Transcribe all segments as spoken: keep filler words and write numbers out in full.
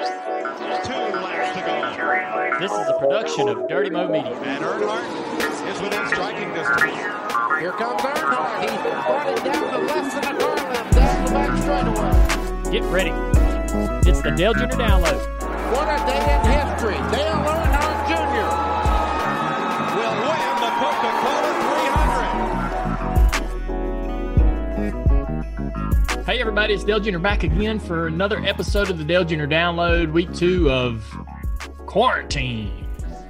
laps to go. This is a production of Dirty Mo Media. And Earnhardt is within striking distance. Here comes Earnhardt. He brought it down to less than a car length down the back straightaway. Get ready. It's the Dale Junior Download. What a day in history. Dale Earnhardt Junior will win the Coca-Cola three hundred. Hey everybody, it's Dale Junior back again for another episode of the Dale Junior Download, week two of quarantine.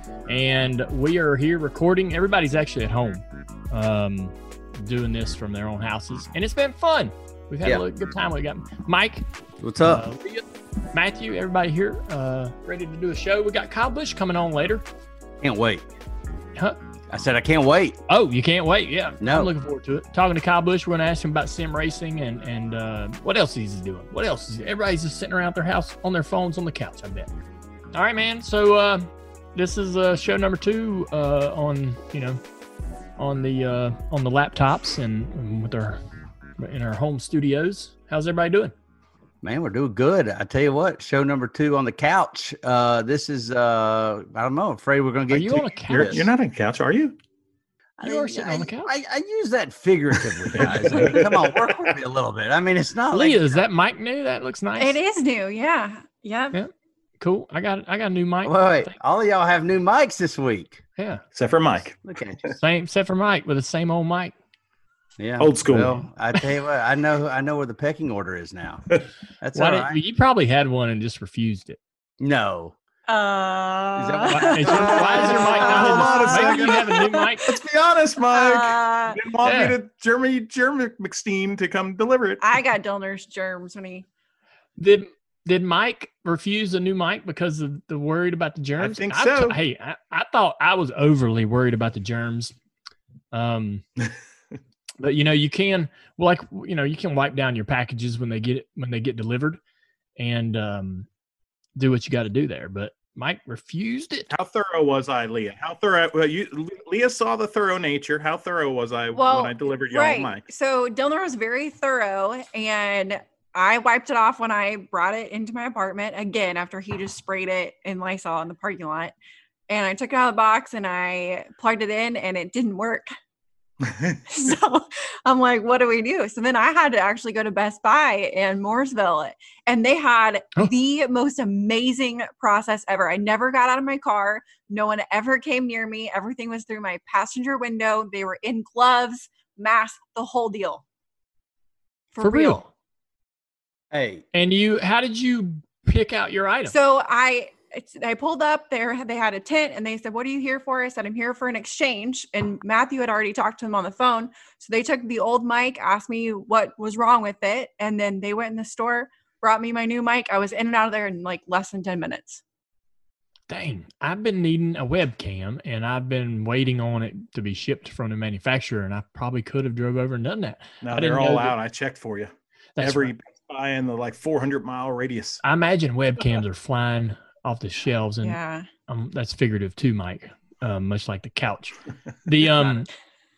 And we are here recording. Everybody's actually at home um, doing this from their own houses. And it's been fun. We've had yeah. a good time. We got Mike. What's up? Uh, Leah, Matthew, everybody here uh, ready to do a show. We got Kyle Busch coming on later. Can't wait. Huh? I said I can't wait. Oh, you can't wait. Yeah. No. I'm looking forward to it. Talking to Kyle Busch, we're going to ask him about sim racing and, and uh, what else he's doing. What else is everybody's just sitting around their house on their phones on the couch, I bet. All right, man. So uh, this is uh, show number two uh, on, you know, on the uh, on the laptops and, and with our in our home studios. How's everybody doing? Man, we're doing good. I tell you what, show number two on the couch. Uh, this is, uh, I don't know, I'm afraid we're going to Are get you to on a couch? You're, you're not on the couch, are you? You are sitting I, on the couch. I, I use that figuratively, guys. I mean, come on, work with me a little bit. I mean, it's not Leah, like, is that mic new? That looks nice. It is new, yeah. Yep. Yeah. Cool. I got I got a new mic. wait, wait, all of y'all have new mics this week. Yeah. Except for Mike. Look at you. Same except for Mike with the same old mic. Yeah, Old school. Well, I tell you what, I know, I know where the pecking order is now. That's Why all did- right. You probably had one and just refused it. No, Uh, Is that Why is your, why is your mic not Hold on a in the, maybe second. you have a new mic? Let's be honest, Mike. uh, Didn't want yeah. me to Jeremy Jeremy McSteen to come deliver it. I got Dillner's germs when he. Did did Mike refuse a new mic because of the worried about the germs? think I so. t- hey, I, I thought I was overly worried about the germs. Um, but you know, you can well, like you know, you can wipe down your packages when they get when they get delivered, and um, do what you got to do there. But Mike refused it. How thorough was I, Leah? How thorough? Well, you, Leah saw the thorough nature. How thorough was I Well, when I delivered y'all right. Mike? So Dillner was very thorough, and I wiped it off when I brought it into my apartment again after he just sprayed it in Lysol in the parking lot. And I took it out of the box and I plugged it in, and it didn't work. So I'm like, what do we do? So then I had to actually go to Best Buy in Mooresville, and they had Oh. the most amazing process ever. I never got out of my car. No one ever came near me. Everything was through my passenger window. They were in gloves, mask, the whole deal. For real. hey, And you, how did you pick out your item? So I it's, I pulled up there. They had a tent, and they said, "What are you here for?" I said, "I'm here for an exchange." And Matthew had already talked to him on the phone. So they took the old mic, asked me what was wrong with it. And then they went in the store, brought me my new mic. I was in and out of there in like less than ten minutes. Dang, I've been needing a webcam, and I've been waiting on it to be shipped from the manufacturer, and I probably could have drove over and done that. No, I didn't they're all know that- out. I checked for you. That's Every right. Best Buy in the like four hundred mile radius. I imagine webcams are flying off the shelves, and Yeah. um, that's figurative too, Mike. Um, much like the couch. The um,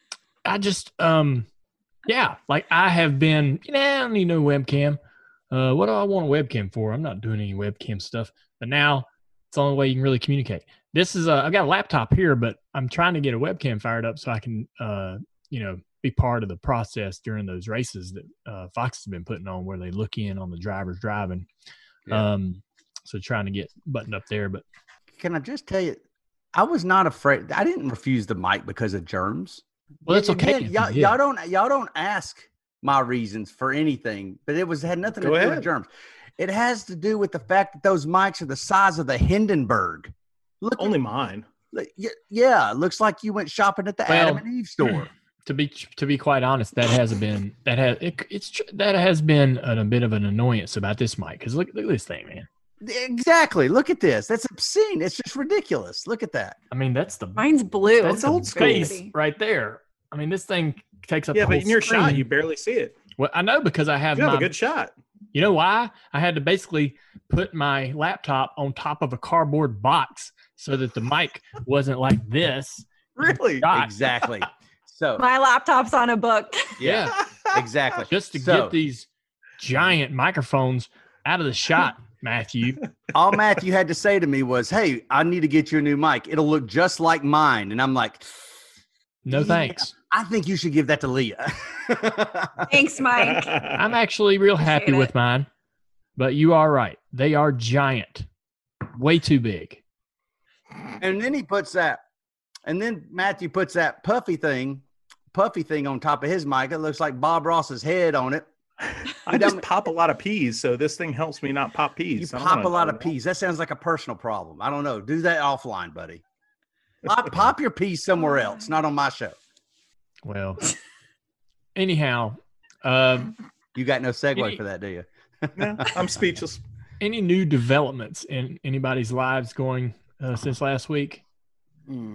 I just um, yeah, like I have been. You know, I don't need no webcam. Uh, what do I want a webcam for? I'm not doing any webcam stuff. But now it's the only way you can really communicate. This is a, I've got a laptop here, but I'm trying to get a webcam fired up so I can, uh, you know, be part of the process during those races that uh, Fox has been putting on, where they look in on the drivers driving. Yeah. Um, so trying to get buttoned up there, but can I just tell you, I was not afraid. I didn't refuse the mic because of germs. well, that's Y- okay. again, if you Y'all, did. y'all don't y'all don't ask my reasons for anything, but it was had nothing Go to do ahead. with germs. It has to do with the fact that those mics are the size of the Hindenburg. Look, Only mine. at- y- yeah, it looks like you went shopping at the Well, Adam and Eve store. to be to be quite honest, that has been that has it, it's tr- that has been a, a bit of an annoyance about this mic. Because look, look at this thing, man. Exactly. Look at this. That's obscene. It's just ridiculous. Look at that. I mean, that's the Mine's blue. that's old the school. base right there. I mean, this thing takes up. Yeah, the but whole in your screen. shot, you barely see it. Well, I know because I have You have my. a good shot. You know why? I had to basically put my laptop on top of a cardboard box so that the mic wasn't like this. Really? Shot. Exactly. So My laptop's on a book. yeah, exactly. Just to So- get these giant microphones out of the shot. Matthew. All Matthew had to say to me was, "Hey, I need to get you a new mic. It'll look just like mine." And I'm like, No "Yeah, thanks. I think you should give that to Leah." Thanks, Mike. I'm actually real happy Appreciate with it. mine, but you are right. They are giant, way too big. And then he puts that, and then Matthew puts that puffy thing, puffy thing on top of his mic. It looks like Bob Ross's head on it. I just pop a lot of peas, so this thing helps me not pop peas. You I don't pop a wanna lot know of that. peas. That sounds like a personal problem. I don't know. Do that offline, buddy. Pop, pop your peas somewhere else, not on my show. Well, anyhow, um, You got no segue Any- for that, do you? No, I'm speechless. any new developments in anybody's lives going uh, since last week? Hmm.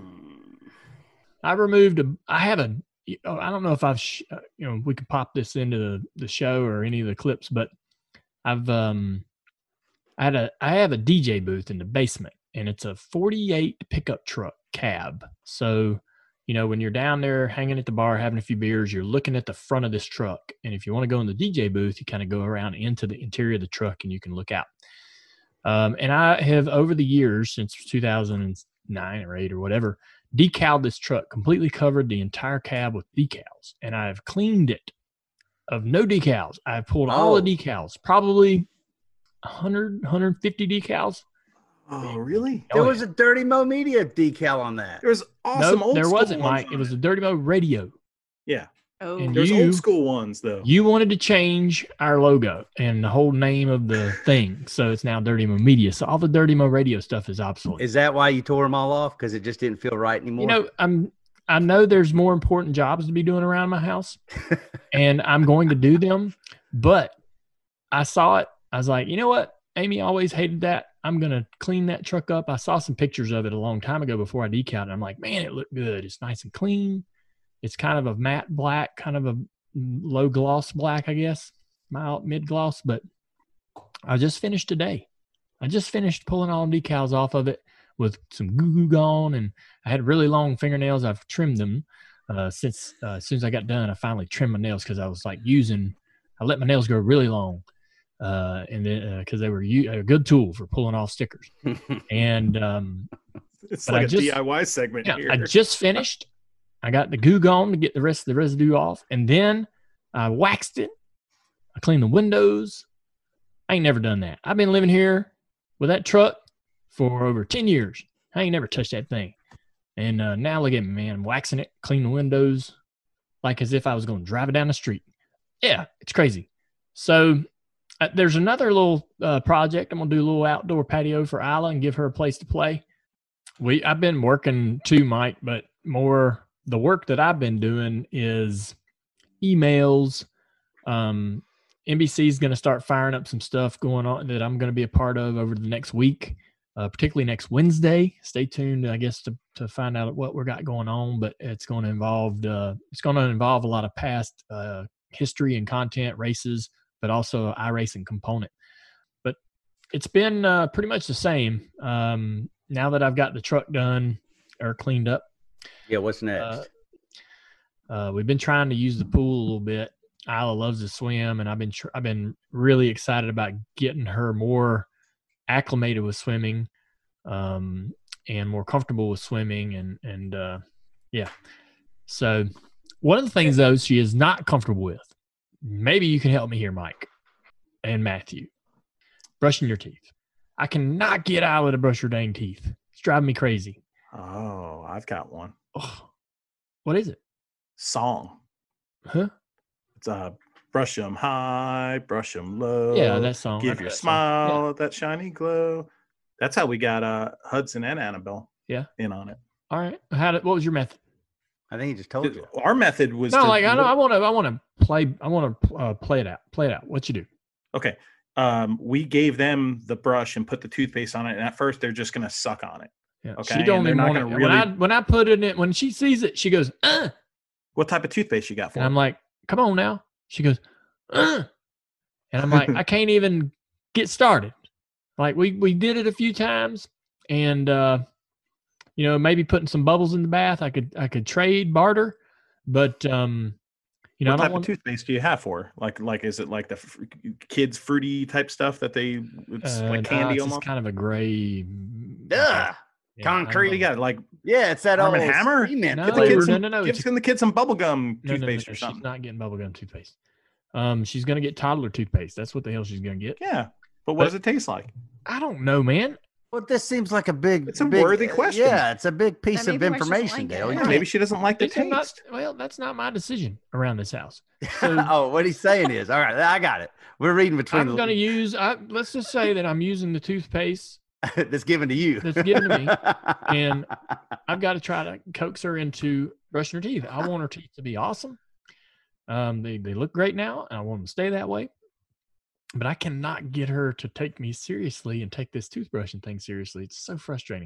I removed a. I have a. I don't know if I've. Sh- uh, you know, we could pop this into the, the show or any of the clips, but I've. Um, I had a. I have a D J booth in the basement, and it's a forty-eight pickup truck cab. So, you know, when you're down there hanging at the bar having a few beers, you're looking at the front of this truck, and if you want to go in the D J booth, you kind of go around into the interior of the truck, and you can look out. Um, and I have over the years since two thousand nine or eight or whatever, decaled this truck, completely covered the entire cab with decals, and I've cleaned it of no decals. I've pulled all Oh. the decals, probably one hundred, one hundred fifty decals. Oh, really? Oh, There yeah. was a Dirty Mo Media decal on that. There's awesome no, old there school wasn't, ones Mike. on It was a Dirty Mo radio. Yeah, Oh, And there's You- old school ones though. You wanted to change our logo and the whole name of the thing, so it's now Dirty Mo Media. So all the Dirty Mo radio stuff is obsolete. Is that why you tore them all off? Because it just didn't feel right anymore? You know, I'm I know there's more important jobs to be doing around my house, and I'm going to do them. But I saw it. I was like, you know what? Amy always hated that. I'm gonna clean that truck up. I saw some pictures of it a long time ago before I decaled it. I'm like, man, it looked good. It's nice and clean. It's kind of a matte black, kind of a low gloss black, I guess, mild mid gloss. But I just finished today. I just finished pulling all the decals off of it with some goo goo gone, and I had really long fingernails. I've trimmed them uh, since uh, as soon as I got done. I finally trimmed my nails because I was like using. I let my nails grow really long, uh, and then because uh, they were u- a good tool for pulling off stickers. And um, It's but like I a just- D I Y segment yeah, here. I just finished. I got the goo gone to get the rest of the residue off, and then I waxed it. I cleaned the windows. I ain't never done that. I've been living here with that truck for over ten years. I ain't never touched that thing. And uh, now look at me, man. I'm waxing it, clean the windows, like as if I was going to drive it down the street. Yeah, it's crazy. So uh, there's another little uh, project. I'm going to do a little outdoor patio for Isla and give her a place to play. We I've been working too, Mike, but more the work that I've been doing is emails. Um, N B C is going to start firing up some stuff going on that I'm going to be a part of over the next week, uh, particularly next Wednesday. Stay tuned, I guess, to to find out what we got going on. But it's going to involve uh, it's going to involve a lot of past uh, history and content, races, but also an iRacing component. But it's been uh, pretty much the same. Um, now that I've got the truck done or cleaned up, Yeah, what's next? uh, uh, we've been trying to use the pool a little bit. Isla loves to swim, and I've been tr- I've been really excited about getting her more acclimated with swimming, um, and more comfortable with swimming, and and uh, yeah. So one of the things though she is not comfortable with. Maybe you can help me here, Mike and Matthew. Brushing your teeth. I cannot get Isla to brush her dang teeth. It's driving me crazy. Oh, I've got one. Oh, what is it? Song. Huh? It's uh, brush 'em high, brush 'em low. Yeah, that song. I Give know your that song. smile that shiny glow. That's how we got uh Hudson and Annabelle. Yeah. in on it. All right. How did, what was your method? I think he just told you. Our method was No, to like I know look- I want to I want to play I want to uh, play it out. Play it out. What you do? Okay. Um, we gave them the brush and put the toothpaste on it, and at first they're just gonna suck on it. Yeah. Okay, She don't and they're even not want it. gonna When I really- when I put it in when she sees it, she goes, uh, What type of toothpaste you got for and I'm it? like, come on now. She goes, uh, and I'm like, I can't even get started. Like we we did it a few times, and uh, you know, maybe putting some bubbles in the bath. I could I could trade barter, but um, You know, what I type don't want of toothpaste do you have for? Like, like is it like the f- kids fruity type stuff that they it's uh, like nah, candy it's almost? just kind of a gray. Ugh. Yeah, I don't Concrete. What do you know. got? Like Yeah, it's that Arm old and Hammer? cement No, Get the flavor. kids no, some, no, no, give it's some the kids some bubble gum No, no, no, no, toothpaste or she's something. not getting bubblegum toothpaste. Um, she's gonna get toddler toothpaste. That's what the hell she's gonna get. Yeah, but what But- does it taste like? I don't know, man. Well, this seems like a big. It's a big, worthy uh, question. Yeah, it's a big piece Then of maybe why she doesn't information, like Dale. it. You Yeah, maybe she doesn't like the It's not, taste. well, that's not my decision around this house. So oh, what he's saying is, all right, I got it. We're reading between I'm the gonna lines. use. I, let's just say that I'm using the toothpaste, that's given to you. That's given to me, and I've got to try to coax her into brushing her teeth. I want her teeth to be awesome. Um, they they look great now, and I want them to stay that way. But I cannot get her to take me seriously and take this toothbrushing thing seriously. It's so frustrating.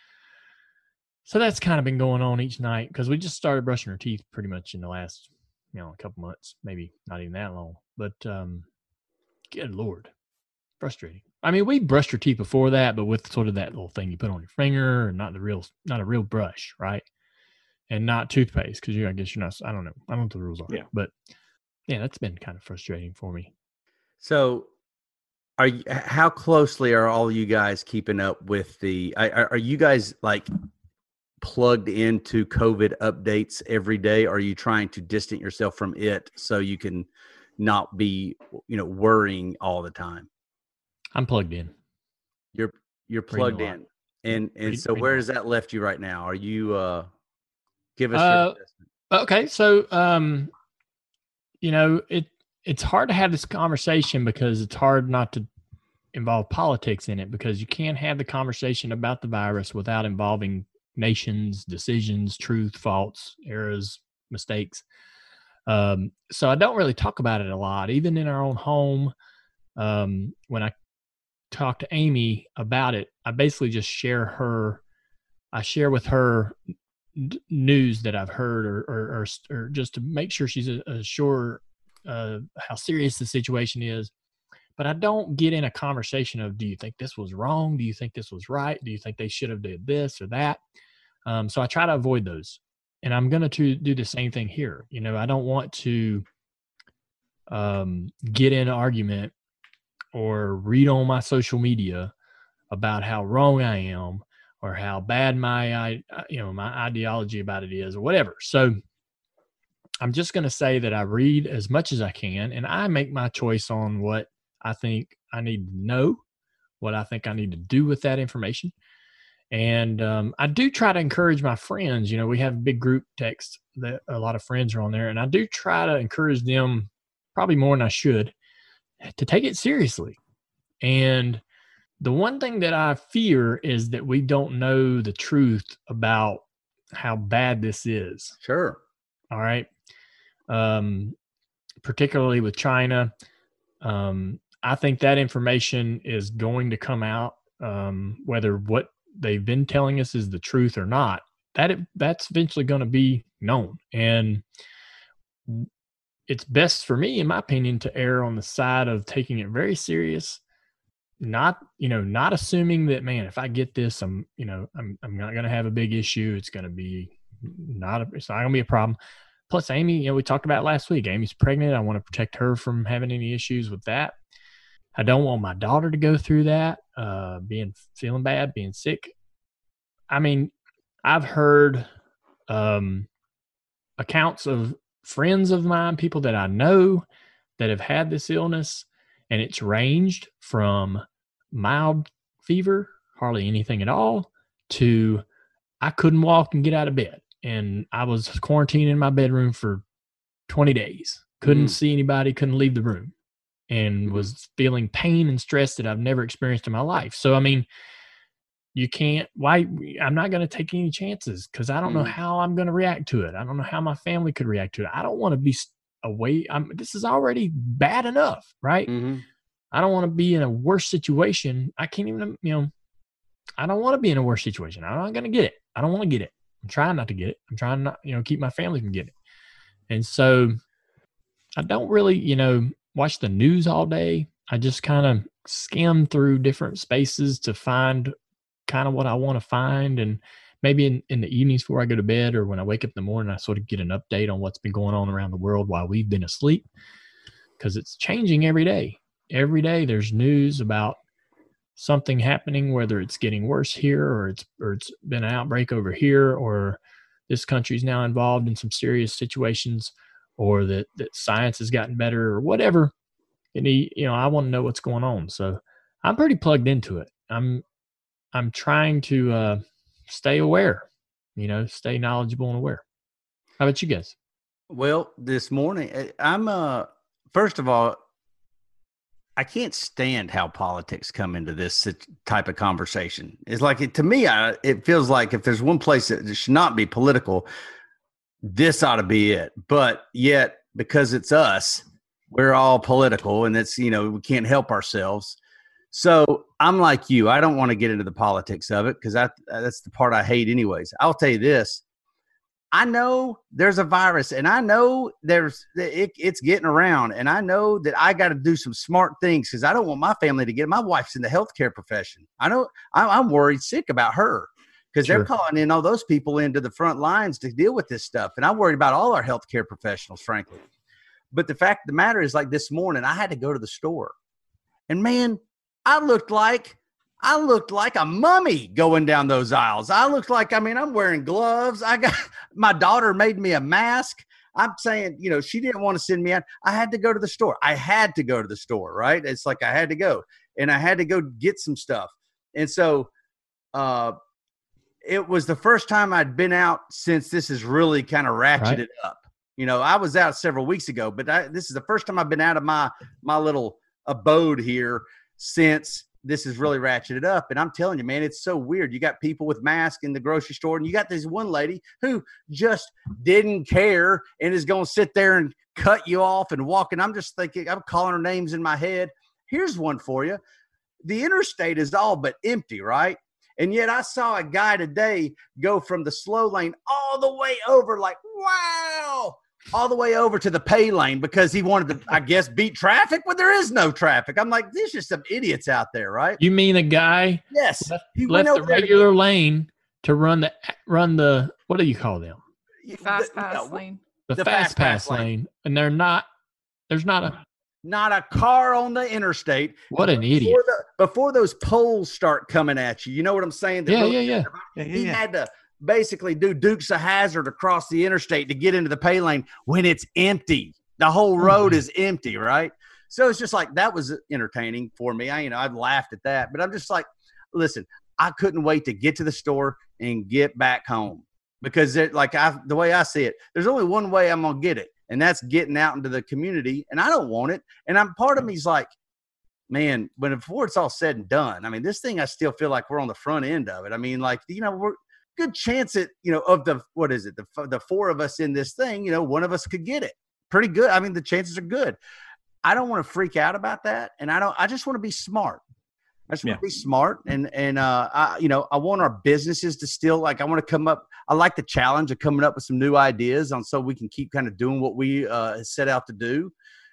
So that's kind of been going on each night because we just started brushing her teeth pretty much in the last, you know, a couple months, maybe not even that long. But um, good Lord, frustrating. I mean, we brushed her teeth before that, but with sort of that little thing you put on your finger, and not the real, not a real brush, right? And not toothpaste because you, I guess you're not. I don't know. I don't know what the rules are. Yeah. But yeah, that's been kind of frustrating for me. So, are you, how closely are all you guys keeping up with the? Are, are you guys like plugged into COVID updates every day? Or are you trying to distance yourself from it so you can not be, you know, worrying all the time? I'm plugged in. You're you're Reading a plugged lot. in, and and Read- so reading a where lot. has that left you right now? Are you uh, give us Uh, your assessment. Okay, so um, you know, it it's hard to have this conversation because it's hard not to involve politics in it because you can't have the conversation about the virus without involving nations, decisions, truth, faults, errors, mistakes. Um, so I don't really talk about it a lot, even in our own home. Um, when I talk to Amy about it, I basically just share her. I share with her d- news that I've heard, or or, or, or just to make sure she's uh, uh, sure uh, how serious the situation is. But I don't get in a conversation of, do you think this was wrong? Do you think this was right? Do you think they should have did this or that? Um, so I try to avoid those. And I'm going to do the same thing here. You know, I don't want to um, get in an argument or read on my social media about how wrong I am or how bad my, I, you know, my ideology about it is or whatever. So I'm just going to say that I read as much as I can and I make my choice on what I think I need to know, what I think I need to do with that information. And um, I do try to encourage my friends. You know, we have a big group text that a lot of friends are on there, and I do try to encourage them probably more than I should to take it seriously. And the one thing that I fear is that we don't know the truth about how bad this is. Sure. All right. Um, particularly with China. Um, I think that information is going to come out, um, whether what they've been telling us is the truth or not. That it, that's eventually going to be known. And it's best for me, in my opinion, to err on the side of taking it very serious. Not, you know, not assuming that, man, if I get this, I'm, you know, I'm, I'm not going to have a big issue. It's going to be not, a, it's not going to be a problem. Plus, Amy, you know, we talked about last week. Amy's pregnant. I want to protect her from having any issues with that. I don't want my daughter to go through that, uh, being feeling bad, being sick. I mean, I've heard um, accounts of friends of mine, people that I know that have had this illness, and it's ranged from mild fever, hardly anything at all, to I couldn't walk and get out of bed. And I was quarantined in my bedroom for twenty days. Couldn't Mm. see anybody, couldn't leave the room, and Mhm. was feeling pain and stress that I've never experienced in my life. So, I mean, you can't, why, I'm not going to take any chances because I don't know Mhm. how I'm going to react to it. I don't know how my family could react to it. I don't want to be s- away. I'm, this is already bad enough, right? Mm-hmm. I don't want to be in a worse situation. I can't even, you know, I don't want to be in a worse situation. I'm not going to get it. I don't want to get it. I'm trying not to get it. I'm trying not, you know, keep my family from getting it. And so I don't really, you know, watch the news all day. I just kind of skim through different spaces to find kind of what I want to find. And maybe in, in the evenings before I go to bed or when I wake up in the morning, I sort of get an update on what's been going on around the world while we've been asleep, because it's changing every day. Every day there's news about something happening, whether it's getting worse here or it's or it's been an outbreak over here, or this country's now involved in some serious situations, or that, that science has gotten better or whatever. And he, you know, I want to know what's going on. So I'm pretty plugged into it. I'm I'm trying to uh, stay aware, you know, stay knowledgeable and aware. How about you guys? Well, this morning, eh, I'm, uh, first of all, I can't stand how politics come into this sit- type of conversation. It's like, it, to me, I, it feels like if there's one place that should not be political, this ought to be it. But yet, because it's us, we're all political, and it's, you know, we can't help ourselves. So I'm like you. I don't want to get into the politics of it because that's the part I hate anyways. I'll tell you this. I know there's a virus, and I know there's it, it's getting around, and I know that I got to do some smart things because I don't want my family to get. My wife's in the healthcare profession. I know I'm, I'm worried sick about her because Sure. they're calling in all those people into the front lines to deal with this stuff, and I'm worried about all our healthcare professionals, frankly. But the fact of the matter is, like this morning, I had to go to the store, and man, I looked like. I looked like a mummy going down those aisles. I looked like, I mean, I'm wearing gloves. I got, my daughter made me a mask. I'm saying, you know, she didn't want to send me out. I had to go to the store. I had to go to the store, right? It's like I had to go, and I had to go get some stuff. And so uh, it was the first time I'd been out since this is really kind of ratcheted Right. up. You know, I was out several weeks ago, but I, this is the first time I've been out of my, my little abode here since this is really ratcheted up. And I'm telling you, man, it's so weird. You got people with masks in the grocery store, and you got this one lady who just didn't care and is going to sit there and cut you off and walk. And I'm just thinking, I'm calling her names in my head. Here's one for you. The interstate is all but empty, right? And yet I saw a guy today go from the slow lane all the way over, like, wow, all the way over to the pay lane because he wanted to, I guess, beat traffic when there is no traffic. I'm like, there's just some idiots out there, right? You mean a guy Yes. left, He left went the over there to- regular lane to run the run the what do you call them? Fast the- pass no, lane. The, The fast, pass, lane. And they're not. There's not a. Not a car on the interstate. What an idiot. Before, the, before those poles start coming at you, you know what I'm saying? That Yeah, really- yeah, yeah. Yeah, yeah, He yeah. had to basically do Dukes of Hazzard across the interstate to get into the pay lane when it's empty. The whole road Mhm. is empty, right? So it's just like that was entertaining for me. I, you know, I've laughed at that, but I'm just like, listen, I couldn't wait to get to the store and get back home because it, like I, the way I see it, there's only one way I'm gonna get it, and that's getting out into the community. And I don't want it. And I'm part of me's like, man, when before it's all said and done, I mean, this thing, I still feel like we're on the front end of it. I mean, like, you know, we're good chance it, you know, of the, what is it? The, f- the four of us in this thing, you know, one of us could get it pretty good. I mean, the chances are good. I don't want to freak out about that. And I don't, I just want to be smart. I just want Yeah. to be smart. And, and, uh, I, you know, I want our businesses to still, like, I want to come up. I like the challenge of coming up with some new ideas on, so we can keep kind of doing what we, uh, set out to do.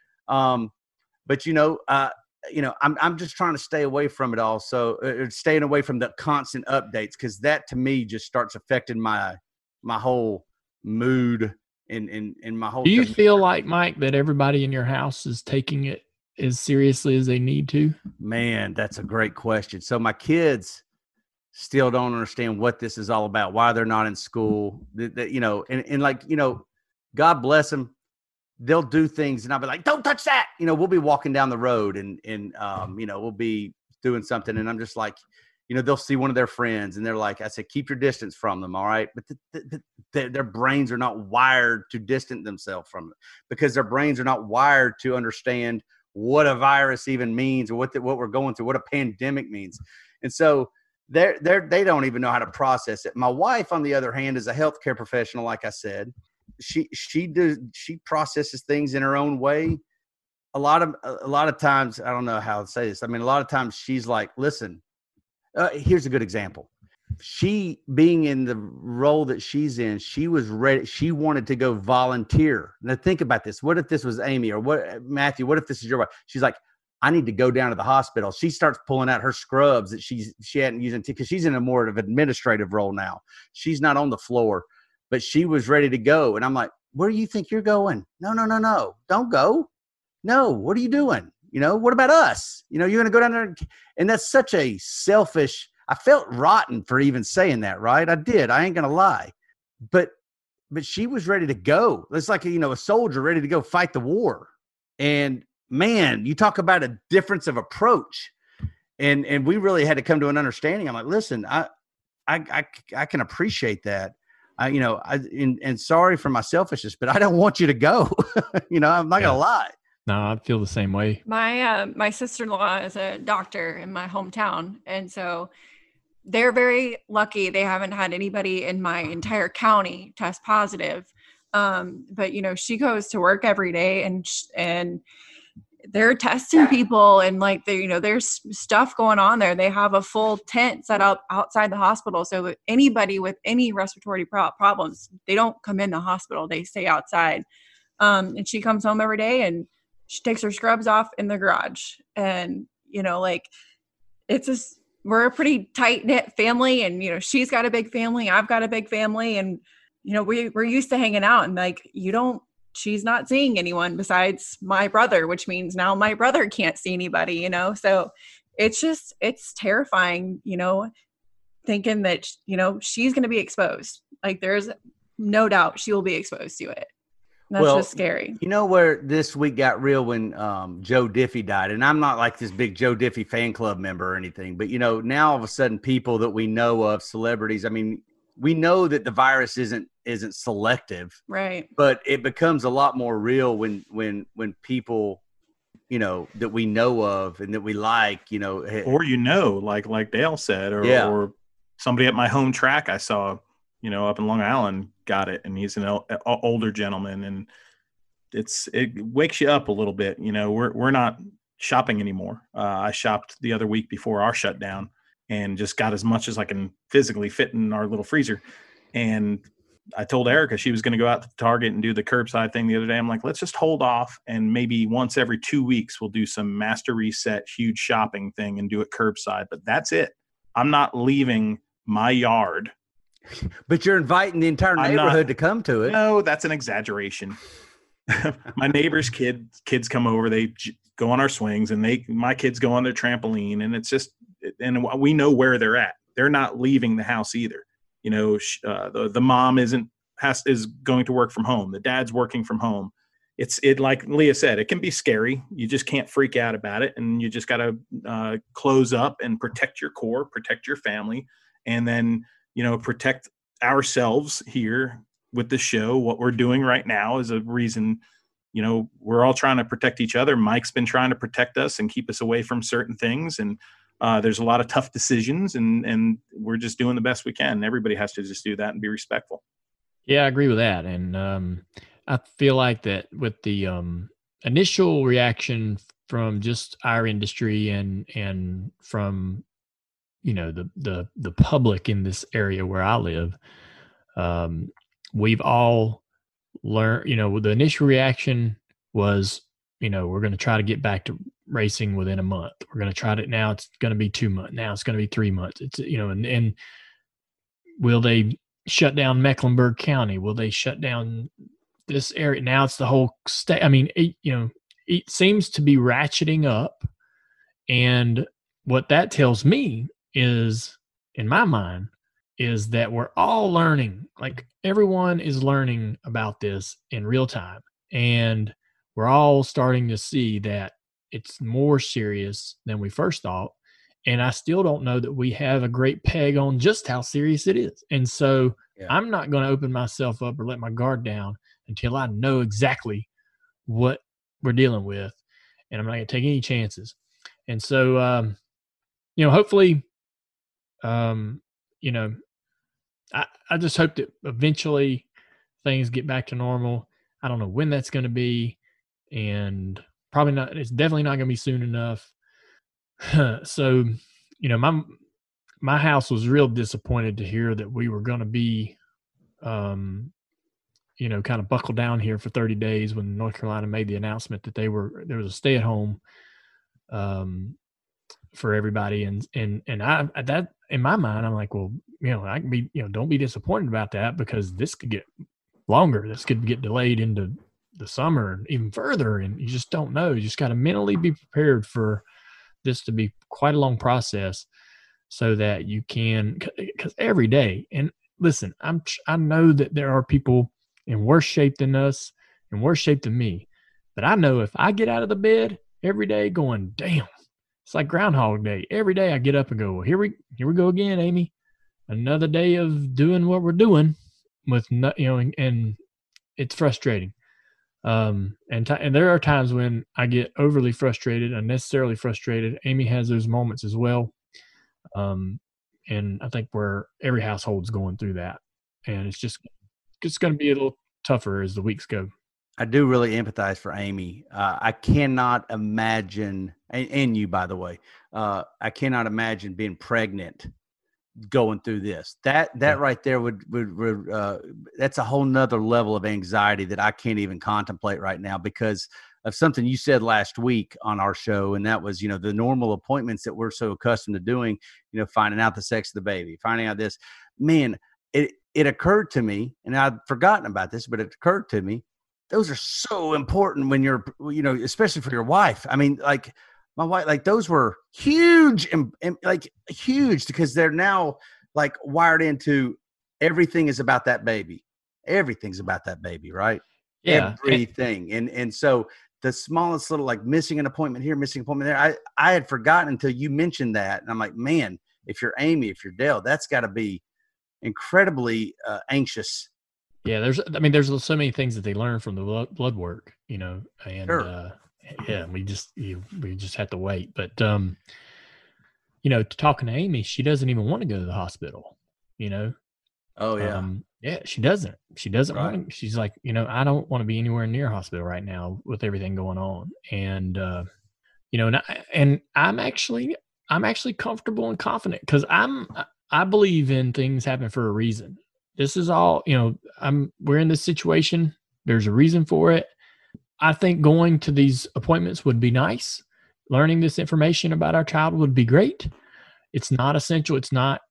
Um, but you know, uh, you know, I'm I'm just trying to stay away from it all. So uh, staying away from the constant updates, because that to me just starts affecting my my whole mood and and, and my whole. Do you demeanor. feel like, Mike, that everybody in your house is taking it as seriously as they need to? Man, that's a great question. So my kids still don't understand what this is all about, why they're not in school. That, that, you know, and, and like, you know, God bless them. They'll do things and I'll be like, don't touch that. You know, we'll be walking down the road and, and, um, you know, we'll be doing something. And I'm just like, you know, they'll see one of their friends and they're like, I said, keep your distance from them. All right. But the, the, the, their brains are not wired to distance themselves from it because their brains are not wired to understand what a virus even means or what the, what we're going through, what a pandemic means. And so they're, they're, they don't even know how to process it. My wife, on the other hand, is a healthcare professional. Like I said, she, she does, she processes things in her own way. A lot of, a lot of times, I don't know how to say this. I mean, a lot of times she's like, listen, uh, here's a good example. She, being in the role that she's in, she was ready. She wanted to go volunteer. Now think about this. What if this was Amy or what, Matthew, what if this is your wife? She's like, I need to go down to the hospital. She starts pulling out her scrubs that she's she hadn't used because she's in a more of an administrative role now. She's not on the floor, but she was ready to go. And I'm like, where do you think you're going? No, no, no, no. Don't go. No, what are you doing? You know, what about us? You know, you're going to go down there. And that's such a selfish, I felt rotten for even saying that, right? I did. I ain't going to lie. But, but she was ready to go. It's like, you know, a soldier ready to go fight the war. And man, you talk about a difference of approach. And, and we really had to come to an understanding. I'm like, listen, I, I, I, I can appreciate that. I, you know, I, and, and sorry for my selfishness, but I don't want you to go. You know, I'm not Yeah. going to lie. No, I feel the same way. My uh, my sister-in-law is a doctor in my hometown, and so they're very lucky. They haven't had anybody in my entire county test positive. Um, but you know, she goes to work every day, and sh- and they're testing people, and like they, you know, there's stuff going on there. They have a full tent set up outside the hospital, so anybody with any respiratory pro- problems, they don't come in the hospital. They stay outside. Um, and she comes home every day and she takes her scrubs off in the garage. And, you know, like it's just, we're a pretty tight knit family, and, you know, she's got a big family. I've got a big family, and, you know, we we're used to hanging out, and like, you don't, she's not seeing anyone besides my brother, which means now my brother can't see anybody, you know? So it's just, it's terrifying, you know, thinking that, you know, she's going to be exposed. Like there's no doubt she will be exposed to it. That's Well, just scary. You know where this week got real when um, Joe Diffie died, and I'm not like this big Joe Diffie fan club member or anything, but you know, now all of a sudden, people that we know of, celebrities. I mean, we know that the virus isn't isn't selective, Right. but it becomes a lot more real when when when people, you know, that we know of and that we like, you know, ha- Or, you know, like like Dale said, or, Yeah. or somebody at my home track I saw, you know, up in Long Island got it, and he's an el- a- older gentleman, and it's it wakes you up a little bit. You know, we're we're not shopping anymore. Uh, I shopped the other week before our shutdown, and just got as much as I can physically fit in our little freezer. And I told Erica she was going to go out to Target and do the curbside thing the other day. I'm like, let's just hold off, and maybe once every two weeks we'll do some master reset, huge shopping thing, and do it curbside. But that's it. I'm not leaving my yard. but you're inviting the entire I'm not- neighborhood to come to it. No, that's an exaggeration. My neighbor's kids kids come over, they j- go on our swings, and they my kids go on their trampoline, and it's just, and we know where they're at. They're not leaving the house either. You know, sh- uh, the the mom isn't has is going to work from home. The dad's working from home. It's it like Leah said, it can be scary. You just can't freak out about it, and you just got to uh, close up and protect your core, protect your family, and then, you know, protect ourselves here with the show. What we're doing right now is a reason, you know, we're all trying to protect each other. Mike's been trying to protect us and keep us away from certain things. And uh, there's a lot of tough decisions, and, and we're just doing the best we can. Everybody has to just do that and be respectful. Yeah, I agree with that. And um, I feel like that with the um, initial reaction from just our industry and and from, you know, the the the public in this area where I live, um, we've all learned, you know, the initial reaction was, you know, we're going to try to get back to racing within a month. We're going to try to, now it's going to be two months. Now it's going to be three months. It's, you know, and, and will they shut down Mecklenburg County? Will they shut down this area? Now it's the whole state. I mean, it, you know, it seems to be ratcheting up. And what that tells me is, in my mind, is that we're all learning, like everyone is learning about this in real time. And we're all starting to see that it's more serious than we first thought. And I still don't know that we have a great peg on just how serious it is. And so Yeah. I'm not going to open myself up or let my guard down until I know exactly what we're dealing with. And I'm not going to take any chances. And so, um, you know, hopefully, um, you know, I, I just hope that eventually things get back to normal. I don't know when that's going to be, and probably not, it's definitely not going to be soon enough. So, you know, my, my house was real disappointed to hear that we were going to be, um, you know, kind of buckled down here for thirty days when North Carolina made the announcement that they were, there was a stay at home um, for everybody. And, and, and I, that in my mind, I'm like, well, you know, I can be, you know, don't be disappointed about that, because this could get longer. This could get delayed into the summer and even further. And you just don't know. You just got to mentally be prepared for this to be quite a long process, so that you can, because every day, and listen, I'm, I know that there are people in worse shape than us and worse shape than me, but I know if I get out of the bed every day going, damn, it's like Groundhog Day. Every day I get up and go, well, here we, here we go again, Amy, another day of doing what we're doing with, no, you know, and, and it's frustrating. Um, and, t- and there are times when I get overly frustrated, unnecessarily frustrated. Amy has those moments as well. Um, and I think where every household's going through that, and it's just, it's going to be a little tougher as the weeks go. I do really empathize for Amy. Uh, I cannot imagine, and, and you, by the way, uh, I cannot imagine being pregnant going through this. That, that Yeah. right there would, would, would uh, that's a whole nother level of anxiety that I can't even contemplate right now, because of something you said last week on our show. And that was, you know, the normal appointments that we're so accustomed to doing, you know, finding out the sex of the baby, finding out this, man, it, it occurred to me, and I'd forgotten about this, but it occurred to me, those are so important when you're, you know, especially for your wife. I mean, like my wife, like those were huge and, and like huge, because they're now like wired into everything is about that baby. Everything's about that baby, right? Yeah. Everything. And, and so the smallest little, like missing an appointment here, missing an appointment there. I, I had forgotten until you mentioned that. And I'm like, man, if you're Amy, if you're Dale, that's gotta be incredibly uh, anxious. Yeah, there's, I mean, there's so many things that they learn from the blood, blood work, you know, and Sure. uh, yeah, we just, you, we just have to wait. But, um, you know, talking to Amy, she doesn't even want to go to the hospital, you know? Oh yeah. Um, yeah, she doesn't, she doesn't Right. want to, she's like, you know, I don't want to be anywhere near a hospital right now with everything going on. And, uh, you know, and, I, and I'm actually, I'm actually comfortable and confident, because I'm, I believe in things happen for a reason. This is all, you know, I'm, we're in this situation. There's a reason for it. I think going to these appointments would be nice. Learning this information about our child would be great. It's not essential. It's not,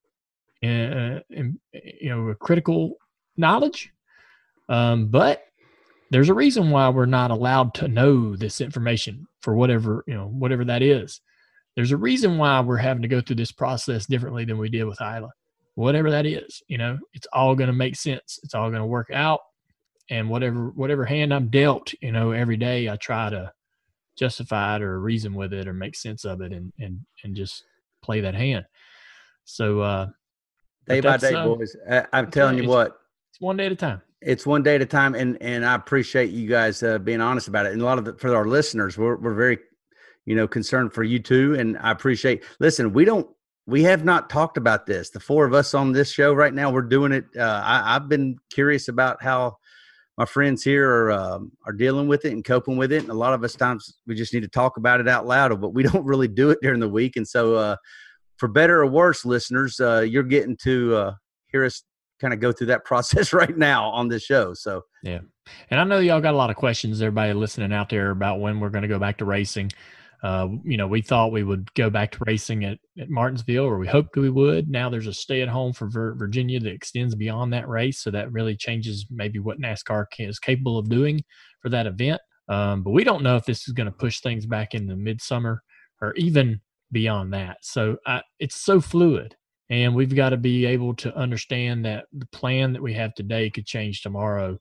uh, you know, a critical knowledge. Um, but there's a reason why we're not allowed to know this information for whatever, you know, whatever that is. There's a reason why we're having to go through this process differently than we did with Isla. Whatever that is, you know, it's all going to make sense. It's all going to work out. And whatever, whatever hand I'm dealt, you know, every day I try to justify it or reason with it or make sense of it, and, and, and just play that hand. So, uh, day by that's, day, uh, boys. I, I'm that's telling right. you It's- what, it's one day at a time. it's one day at a time. And, and I appreciate you guys uh, being honest about it. And a lot of the, for our listeners, we're, we're very, you know, concerned for you too. And I appreciate, listen, we don't, we have not talked about this. The four of us on this show right now, we're doing it. Uh, I, I've been curious about how my friends here are, um, are dealing with it and coping with it. And a lot of us times we just need to talk about it out loud, but we don't really do it during the week. And so uh, for better or worse, listeners, uh, you're getting to uh, hear us kind of go through that process right now on this show. So, yeah. And I know y'all got a lot of questions, everybody listening out there, about when we're going to go back to racing. Uh, you know, we thought we would go back to racing at, at Martinsville, or we hoped we would. Now there's a stay at home for Vir- Virginia that extends beyond that race. So that really changes maybe what NASCAR can, is capable of doing for that event. Um, but we don't know if this is going to push things back in the midsummer or even beyond that. So I, it's so fluid, and we've got to be able to understand that the plan that we have today could change tomorrow.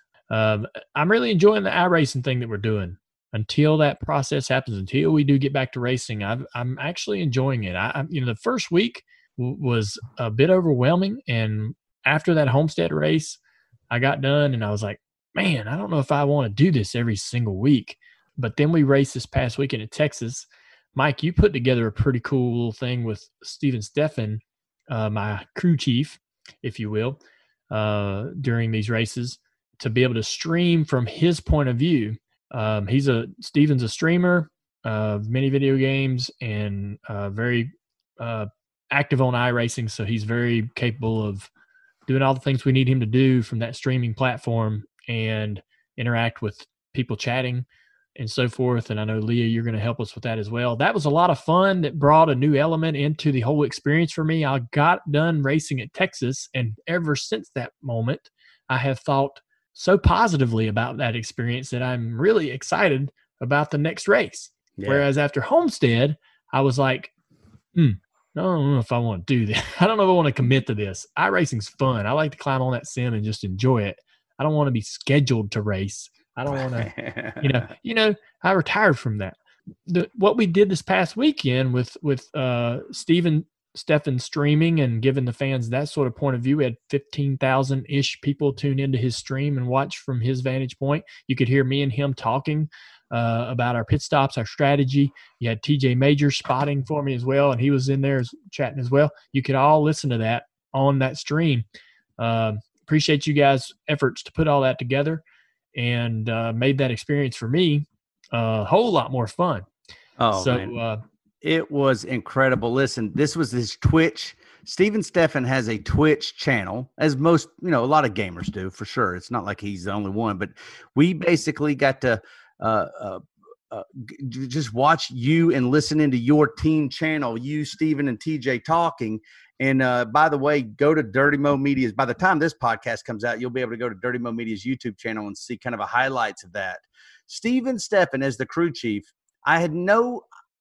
Um, I'm really enjoying the iRacing thing that we're doing. Until that process happens, until we do get back to racing, I've, I'm actually enjoying it. I, I, you know, the first week w- was a bit overwhelming, and after that Homestead race, I got done, and I was like, man, I don't know if I want to do this every single week. But then we raced this past weekend in Texas. Mike, you put together a pretty cool little thing with Steven Steffen, uh, my crew chief, if you will, uh, during these races, to be able to stream from his point of view. Um, he's a Steven's a streamer of many video games, and uh, very uh, active on iRacing. So he's very capable of doing all the things we need him to do from that streaming platform, and interact with people chatting and so forth. And I know, Leah, you're going to help us with that as well. That was a lot of fun. That brought a new element into the whole experience for me. I got done racing at Texas, and ever since that moment, I have thought so positively about that experience that I'm really excited about the next race. Yeah. Whereas after Homestead, I was like, hmm, I don't know if I want to do this. I don't know if I want to commit to this. iRacing's fun. I like to climb on that sim and just enjoy it. I don't want to be scheduled to race. I don't want to, you know, you know, I retired from that. The, what we did this past weekend with, with uh, Steven Stephan streaming and giving the fans that sort of point of view, we had fifteen thousand ish people tune into his stream and watch from his vantage point. You could hear me and him talking uh, about our pit stops, our strategy. You had T J Major spotting for me as well, and he was in there chatting as well. You could all listen to that on that stream. Uh, appreciate you guys' efforts to put all that together, and uh, made that experience for me a whole lot more fun. Oh, so man. Uh, It was incredible. Listen, this was his Twitch. Steven Stephan has a Twitch channel, as most, you know, a lot of gamers do, for sure. It's not like he's the only one, but we basically got to uh, uh, uh, g- just watch you and listen into your team channel, you, Steven, and T J talking. And uh, by the way, go to Dirty Mo Media's. By the time this podcast comes out, you'll be able to go to Dirty Mo Media's YouTube channel and see kind of a highlights of that. Steven Stephan as the crew chief, I had no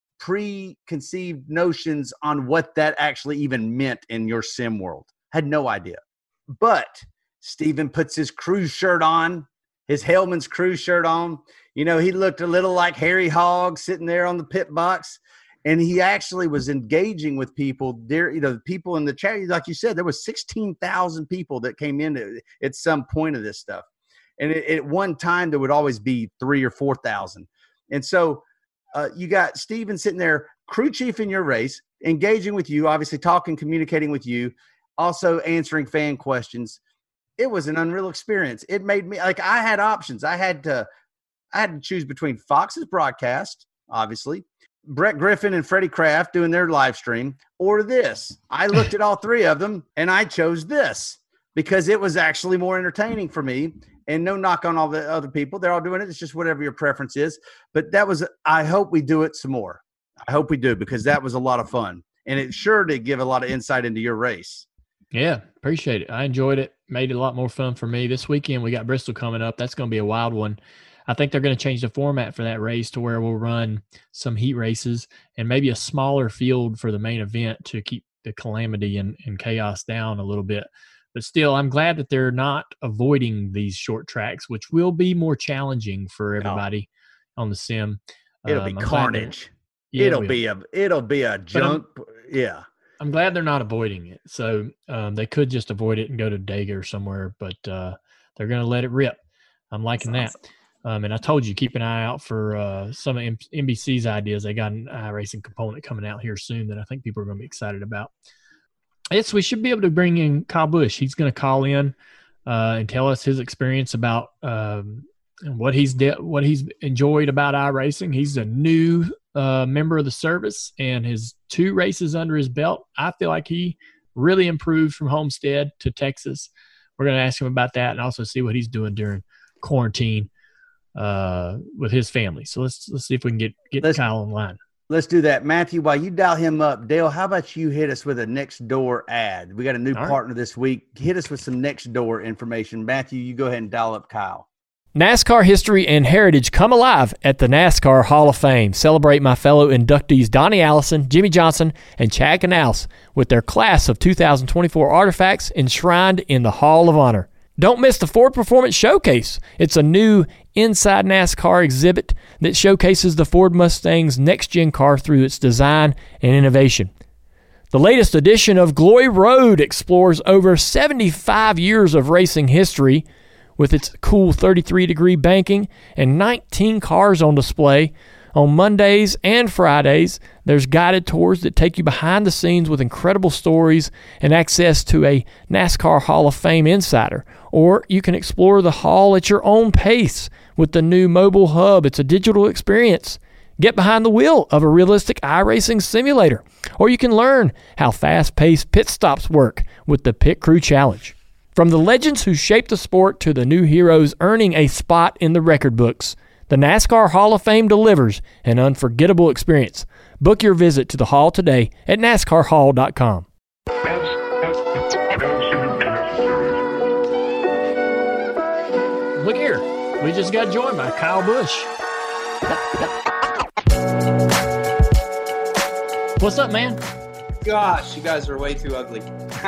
preconceived notions on what that actually even meant in your sim world. Had no idea. But Steven puts his crew shirt on, his Hellman's crew shirt on. You know, he looked a little like Harry Hogg sitting there on the pit box. And he actually was engaging with people there. You know, the people in the chat, like you said, there was sixteen thousand people that came in at some point of this stuff. And it, at one time, there would always be three or four thousand. And so, Uh, you got Steven sitting there, crew chief in your race, engaging with you, obviously talking, communicating with you, also answering fan questions. It was an unreal experience. It made me like I had options. I had to, I had to choose between Fox's broadcast, obviously, Brett Griffin and Freddie Kraft doing their live stream, or this. I looked at all three of them and I chose this because it was actually more entertaining for me. And no knock on all the other people. They're all doing it. It's just whatever your preference is. But that was – I hope we do it some more. I hope we do because that was a lot of fun. And it sure did give a lot of insight into your race. Yeah, appreciate it. I enjoyed it. Made it a lot more fun for me. This weekend we got Bristol coming up. That's going to be a wild one. I think they're going to change the format for that race to where we'll run some heat races and maybe a smaller field for the main event to keep the calamity and, and chaos down a little bit. But still, I'm glad that they're not avoiding these short tracks, which will be more challenging for everybody no. on the sim. It'll um, be I'm carnage. Yeah, it'll it be a it'll be a junk. Yeah. I'm glad they're not avoiding it. So um, they could just avoid it and go to Dega or somewhere, but uh, they're going to let it rip. I'm liking That's that. awesome. Um, and I told you, keep an eye out for uh, some of M- NBC's ideas. They got an iRacing component coming out here soon that I think people are going to be excited about. Yes, we should be able to bring in Kyle Busch. He's going to call in uh, and tell us his experience about um, what he's de- what he's enjoyed about iRacing. He's a new uh, member of the service, and his two races under his belt, I feel like he really improved from Homestead to Texas. We're going to ask him about that and also see what he's doing during quarantine uh, with his family. So let's let's see if we can get get Let's- Kyle online. Let's do that. Matthew, while you dial him up, Dale, how about you hit us with a next door ad? We got a new All right. partner this week. Hit us with some next door information. Matthew, you go ahead and dial up Kyle. NASCAR history and heritage come alive at the NASCAR Hall of Fame. Celebrate my fellow inductees Donnie Allison, Jimmy Johnson, and Chad Canals with their class of two thousand twenty-four artifacts enshrined in the Hall of Honor. Don't miss the Ford Performance Showcase. It's a new Inside NASCAR exhibit that showcases the Ford Mustang's next-gen car through its design and innovation. The latest edition of Glory Road explores over seventy-five years of racing history with its cool thirty-three degree banking and nineteen cars on display. On Mondays and Fridays, there's guided tours that take you behind the scenes with incredible stories and access to a NASCAR Hall of Fame insider. Or you can explore the hall at your own pace with the new mobile hub. It's a digital experience. Get behind the wheel of a realistic iRacing simulator. Or you can learn how fast-paced pit stops work with the Pit Crew Challenge. From the legends who shaped the sport to the new heroes earning a spot in the record books, The NASCAR Hall of Fame delivers an unforgettable experience. Book your visit to the Hall today at NASCAR Hall dot com. Look here. We just got joined by Kyle Busch. What's up, man? Gosh, you guys are way too ugly.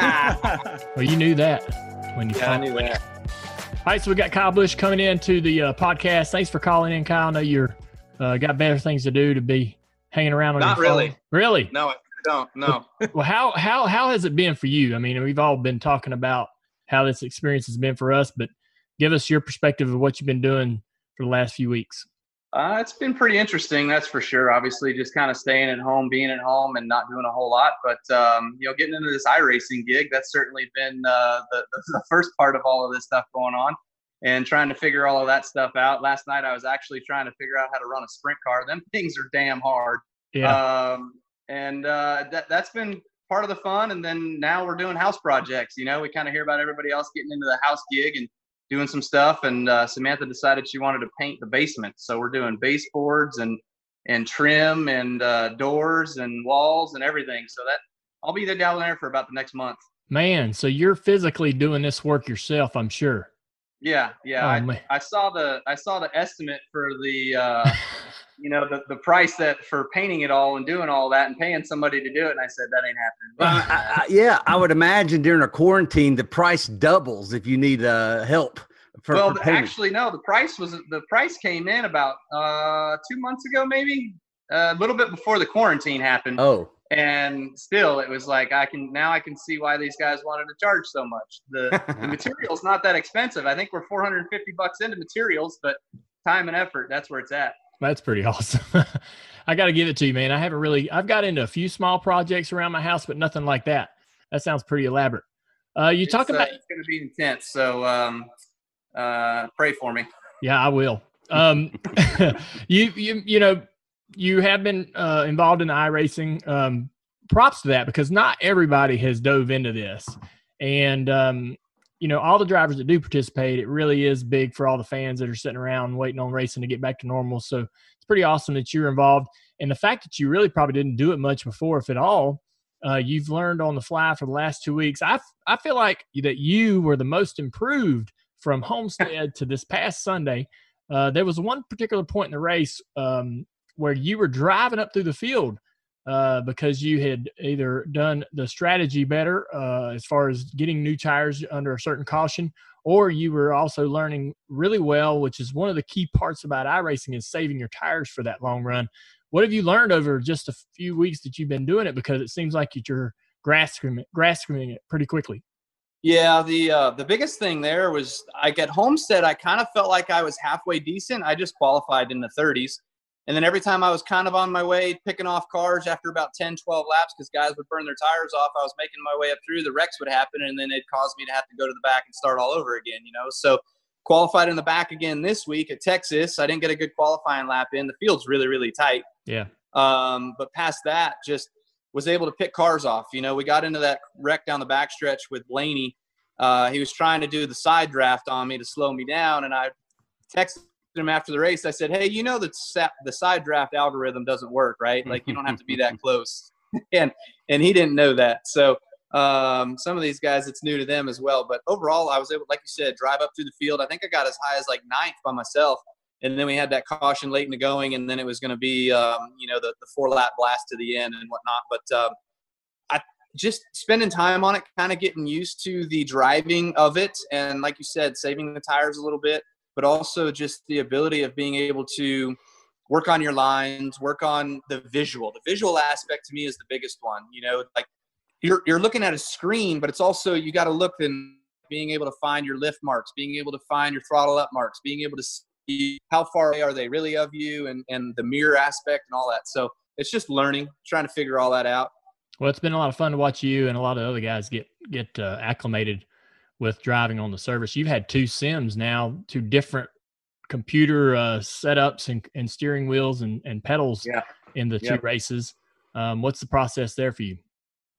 Well, you knew that when you Yeah, I called. knew that. All right, so we got Kyle Busch coming into the uh, podcast. Thanks for calling in, Kyle. I know you're uh, got better things to do to be hanging around on Not your phone. really. Really? No, I don't. No. Well, how how how has it been for you? I mean, we've all been talking about how this experience has been for us, but give us your perspective of what you've been doing for the last few weeks. Uh, it's been pretty interesting, that's for sure. Obviously, just kind of staying at home, being at home, and not doing a whole lot. But um, you know, getting into this iRacing gig, that's certainly been uh, the the first part of all of this stuff going on, and trying to figure all of that stuff out. Last night, I was actually trying to figure out how to run a sprint car. Them things are damn hard. Yeah. Um, and uh, that that's been part of the fun. And then now we're doing house projects. You know, we kind of hear about everybody else getting into the house gig and doing some stuff, and uh, Samantha decided she wanted to paint the basement. So we're doing baseboards and and trim and uh, doors and walls and everything. So that I'll be there down there for about the next month. Man, so you're physically doing this work yourself, I'm sure. Yeah, yeah. Oh, I, man. I saw the I saw the estimate for the uh, you know the, the price that for painting it all and doing all that and paying somebody to do it, and I said that ain't happening. Well, I, I, yeah, I would imagine during a quarantine, the price doubles if you need uh, help. For, well, for painting. actually, no. The price was the price came in about uh, two months ago, maybe uh, a little bit before the quarantine happened. Oh, And still, it was like I can now I can see why these guys wanted to charge so much. The, the material's not that expensive. I think we're four hundred fifty bucks into materials, but time and effort, that's where it's at. That's pretty awesome. I got to give it to you, man. I haven't really, I've got into a few small projects around my house, but nothing like that. That sounds pretty elaborate. Uh, you It's, talk uh, about, it's going to be intense, so um, uh, pray for me. yeah, I will. Um, you, you, you know, you have been uh, involved in iRacing. Um, props to that, because not everybody has dove into this. And, um, you know, all the drivers that do participate, it really is big for all the fans that are sitting around waiting on racing to get back to normal. So it's pretty awesome that you're involved. And the fact that you really probably didn't do it much before, if at all, uh, you've learned on the fly for the last two weeks. I, I feel like that you were the most improved from Homestead to this past Sunday. Uh, there was one particular point in the race um, where you were driving up through the field uh, because you had either done the strategy better uh, as far as getting new tires under a certain caution, or you were also learning really well, which is one of the key parts about iRacing, is saving your tires for that long run. What have you learned over just a few weeks that you've been doing it? Because it seems like you're grasping it, grasping it pretty quickly. Yeah, the uh, the biggest thing there was I at Homestead, I kind of felt like I was halfway decent. I just qualified in the thirties. And then every time I was kind of on my way, picking off cars after about ten, twelve laps, because guys would burn their tires off, I was making my way up through, the wrecks would happen, and then it'd cause me to have to go to the back and start all over again, you know? So qualified in the back again this week at Texas. I didn't get a good qualifying lap in. The field's really, really tight. Yeah. Um, but past that, just was able to pick cars off. You know, we got into that wreck down the backstretch with Blaney. Uh, he was trying to do the side draft on me to slow me down, and I texted him after the race. I said, hey, you know that the side draft algorithm doesn't work, right? Like, you don't have to be that close. and and he didn't know that. So um, some of these guys, it's new to them as well. But overall, I was able, like you said, drive up through the field. I think I got as high as like ninth by myself. And then we had that caution late in the going, and then it was going to be, um, you know, the, the four-lap blast to the end and whatnot. But um, I just spending time on it, kind of getting used to the driving of it. And like you said, saving the tires a little bit, but also just the ability of being able to work on your lines, work on the visual. The visual aspect to me is the biggest one. You know, like you're you're looking at a screen, but it's also, you got to look and being able to find your lift marks, being able to find your throttle up marks, being able to see how far away are they really of you, and, and the mirror aspect and all that. So it's just learning, trying to figure all that out. Well, it's been a lot of fun to watch you and a lot of other guys get get uh, acclimated with driving on the service. You've had two sims now, two different computer uh, setups and, and steering wheels and, and pedals Yeah. in the Yeah. two races. Um, what's the process there for you?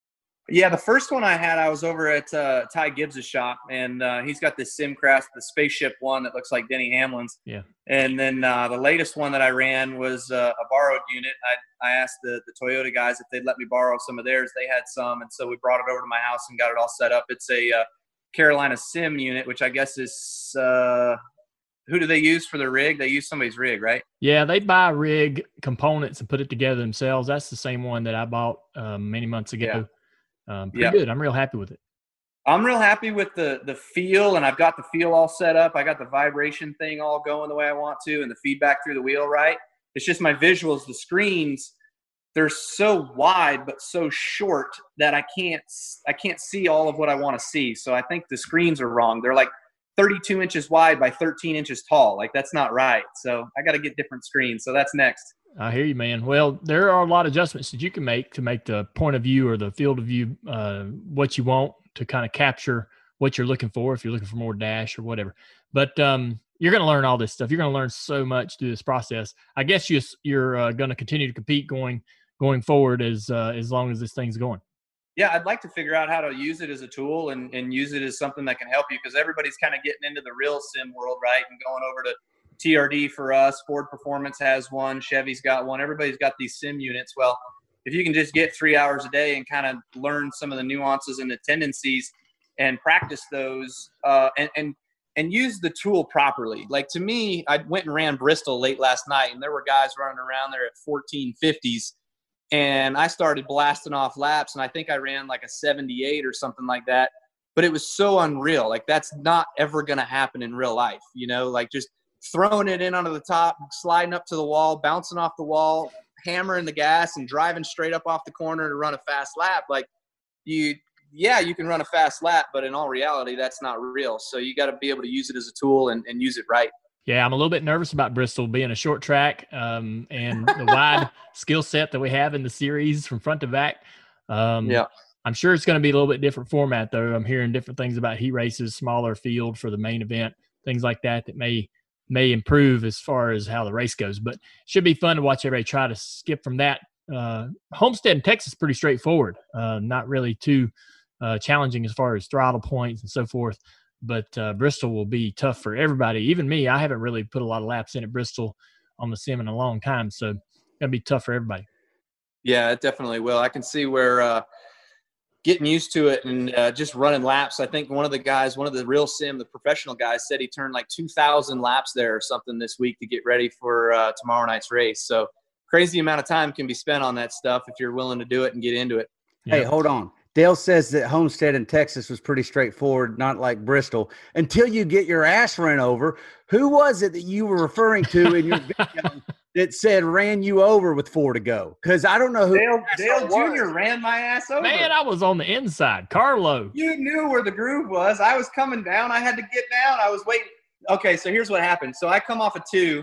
Yeah, the first one I had, I was over at uh, Ty Gibbs' shop, and uh, he's got this Simcraft, the spaceship one that looks like Denny Hamlin's. Yeah. And then uh, the latest one that I ran was uh, a borrowed unit. I, I asked the, the Toyota guys if they'd let me borrow some of theirs. They had some, and so we brought it over to my house and got it all set up. It's a uh, Carolina Sim unit, which I guess is uh, who do they use for their rig? They use somebody's rig, right? Yeah, they buy rig components and put it together themselves. That's the same one that I bought um, many months ago. Yeah. Um, pretty Yeah. good. I'm real happy with it. I'm real happy with the the feel, and I've got the feel all set up. I got the vibration thing all going the way I want to, and the feedback through the wheel right. It's just my visuals, the screens, they're so wide but so short that I can't I can't see all of what I want to see. So I think the screens are wrong. They're like thirty-two inches wide by thirteen inches tall. Like, that's not right. So I got to get different screens. So that's next. I hear you, man. Well, there are a lot of adjustments that you can make to make the point of view or the field of view uh, what you want to kind of capture what you're looking for, if you're looking for more dash or whatever. But um, you're going to learn all this stuff. You're going to learn so much through this process. I guess you, you're uh, going to continue to compete going going forward as uh, as long as this thing's going. Yeah, I'd like to figure out how to use it as a tool and, and use it as something that can help you, because everybody's kind of getting into the real sim world, right, and going over to T R D for us. Ford Performance has one. Chevy's got one. Everybody's got these sim units. Well, if you can just get three hours a day and kind of learn some of the nuances and the tendencies and practice those uh, and, and and use the tool properly. Like, to me, I went and ran Bristol late last night, and there were guys running around there at fourteen fifties, and I started blasting off laps, and I think I ran like a seventy-eight or something like that. But it was so unreal. Like, that's not ever going to happen in real life, you know, like just throwing it in onto the top, sliding up to the wall, bouncing off the wall, hammering the gas and driving straight up off the corner to run a fast lap. Like, you, yeah, you can run a fast lap, but in all reality, that's not real. So you got to be able to use it as a tool and, and use it right. Yeah, I'm a little bit nervous about Bristol being a short track um, and the wide skill set that we have in the series from front to back. Um, yeah. I'm sure it's going to be a little bit different format, though. I'm hearing different things about heat races, smaller field for the main event, things like that that may may improve as far as how the race goes. But it should be fun to watch everybody try to skip from that. Uh, Homestead in Texas is pretty straightforward, uh, not really too uh, challenging as far as throttle points and so forth. But uh, Bristol will be tough for everybody. Even me, I haven't really put a lot of laps in at Bristol on the sim in a long time. So it's going to be tough for everybody. Yeah, it definitely will. I can see where uh, getting used to it and uh, just running laps. I think one of the guys, one of the real sim, the professional guys, said he turned like two thousand laps there or something this week to get ready for uh, tomorrow night's race. So crazy amount of time can be spent on that stuff if you're willing to do it and get into it. Hey, Yeah. hold on. Dale says that Homestead in Texas was pretty straightforward, not like Bristol, until you get your ass run over. Who was it that you were referring to in your video that said ran you over with four to go? Because I don't know who. Dale, Dale was. Junior ran my ass over. Man, I was on the inside. Carlo. You knew where the groove was. I was coming down. I had to get down. I was waiting. Okay, so here's what happened. So I come off a two,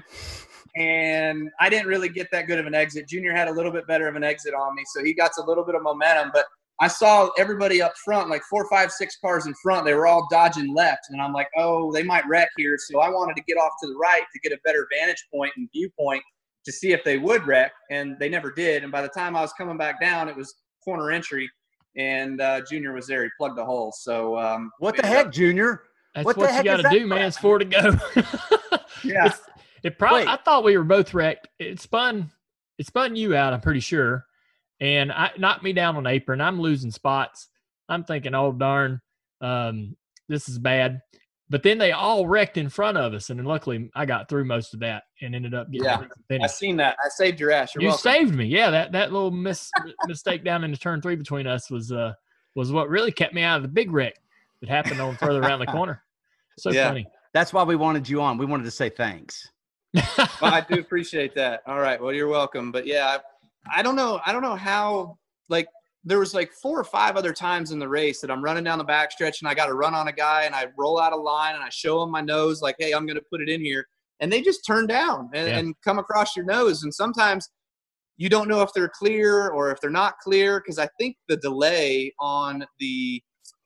and I didn't really get that good of an exit. Junior had a little bit better of an exit on me, so he got a little bit of momentum. But I saw everybody up front, like four, five, six cars in front. They were all dodging left, and I'm like, oh, they might wreck here. So I wanted to get off to the right to get a better vantage point and viewpoint to see if they would wreck, and they never did. And by the time I was coming back down, it was corner entry, and uh, Junior was there. He plugged the hole. So um, What the heck, Junior? That's What what, the you heck got is to that do, man. crap? It's four to go. Yeah. It's, it probably. Wait. I thought we were both wrecked. It spun. It spun you out. I'm pretty sure, and I knocked me down on apron. I'm losing spots. I'm thinking, oh darn, um, this is bad. But then they all wrecked in front of us, and then luckily I got through most of that and ended up getting Yeah. a decent I finish. seen that. I saved your ass. You're You welcome. saved me. Yeah, that that little mis- mistake down into turn three between us was uh was what really kept me out of the big wreck that happened on further around the corner. So Yeah. funny. That's why we wanted you on. We wanted to say thanks. Well, I do appreciate that. All right. Well, you're welcome. But yeah, I, I don't know. I don't know how, like, there was like four or five other times in the race that I'm running down the backstretch and I got to run on a guy and I roll out a line and I show him my nose like, hey, I'm going to put it in here. And they just turn down and, Yeah. and come across your nose. And sometimes you don't know if they're clear or if they're not clear, because I think the delay on the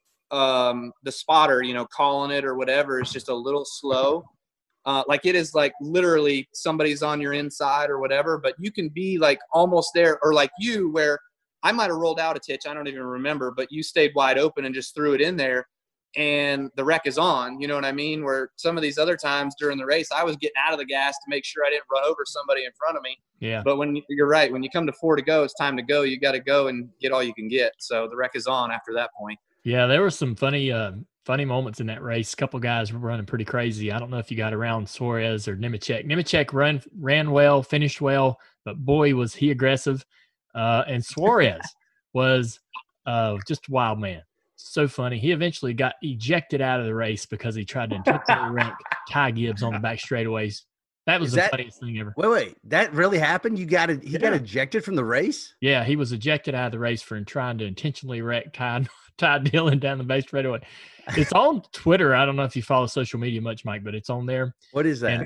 um, the spotter, you know, calling it or whatever is just a little slow. Uh, like it is like literally somebody's on your inside or whatever, but you can be like almost there, or like you where I might have rolled out a titch. I don't even remember, but you stayed wide open and just threw it in there, and the wreck is on. You know what I mean? Where some of these other times during the race, I was getting out of the gas to make sure I didn't run over somebody in front of me. Yeah. But when you're right, when you come to four to go, it's time to go. You got to go and get all you can get. So the wreck is on after that point. Yeah, there were some funny, uh, funny moments in that race. A couple guys were running pretty crazy. I don't know if you got around Suarez or Nemechek. Nemechek run ran well, finished well, but boy was he aggressive. Uh, and Suarez was uh, just a wild man. So funny. He eventually got ejected out of the race because he tried to intentionally wreck Ty Gibbs on the back straightaways. That was Is the that- funniest thing ever. Wait, wait, that really happened? You got it. He got Yeah. ejected from the race. Yeah, he was ejected out of the race for trying to intentionally wreck Ty, Ty Dillon down the back straightaway. It's on Twitter. I don't know if you follow social media much, Mike, but it's on there. What is that?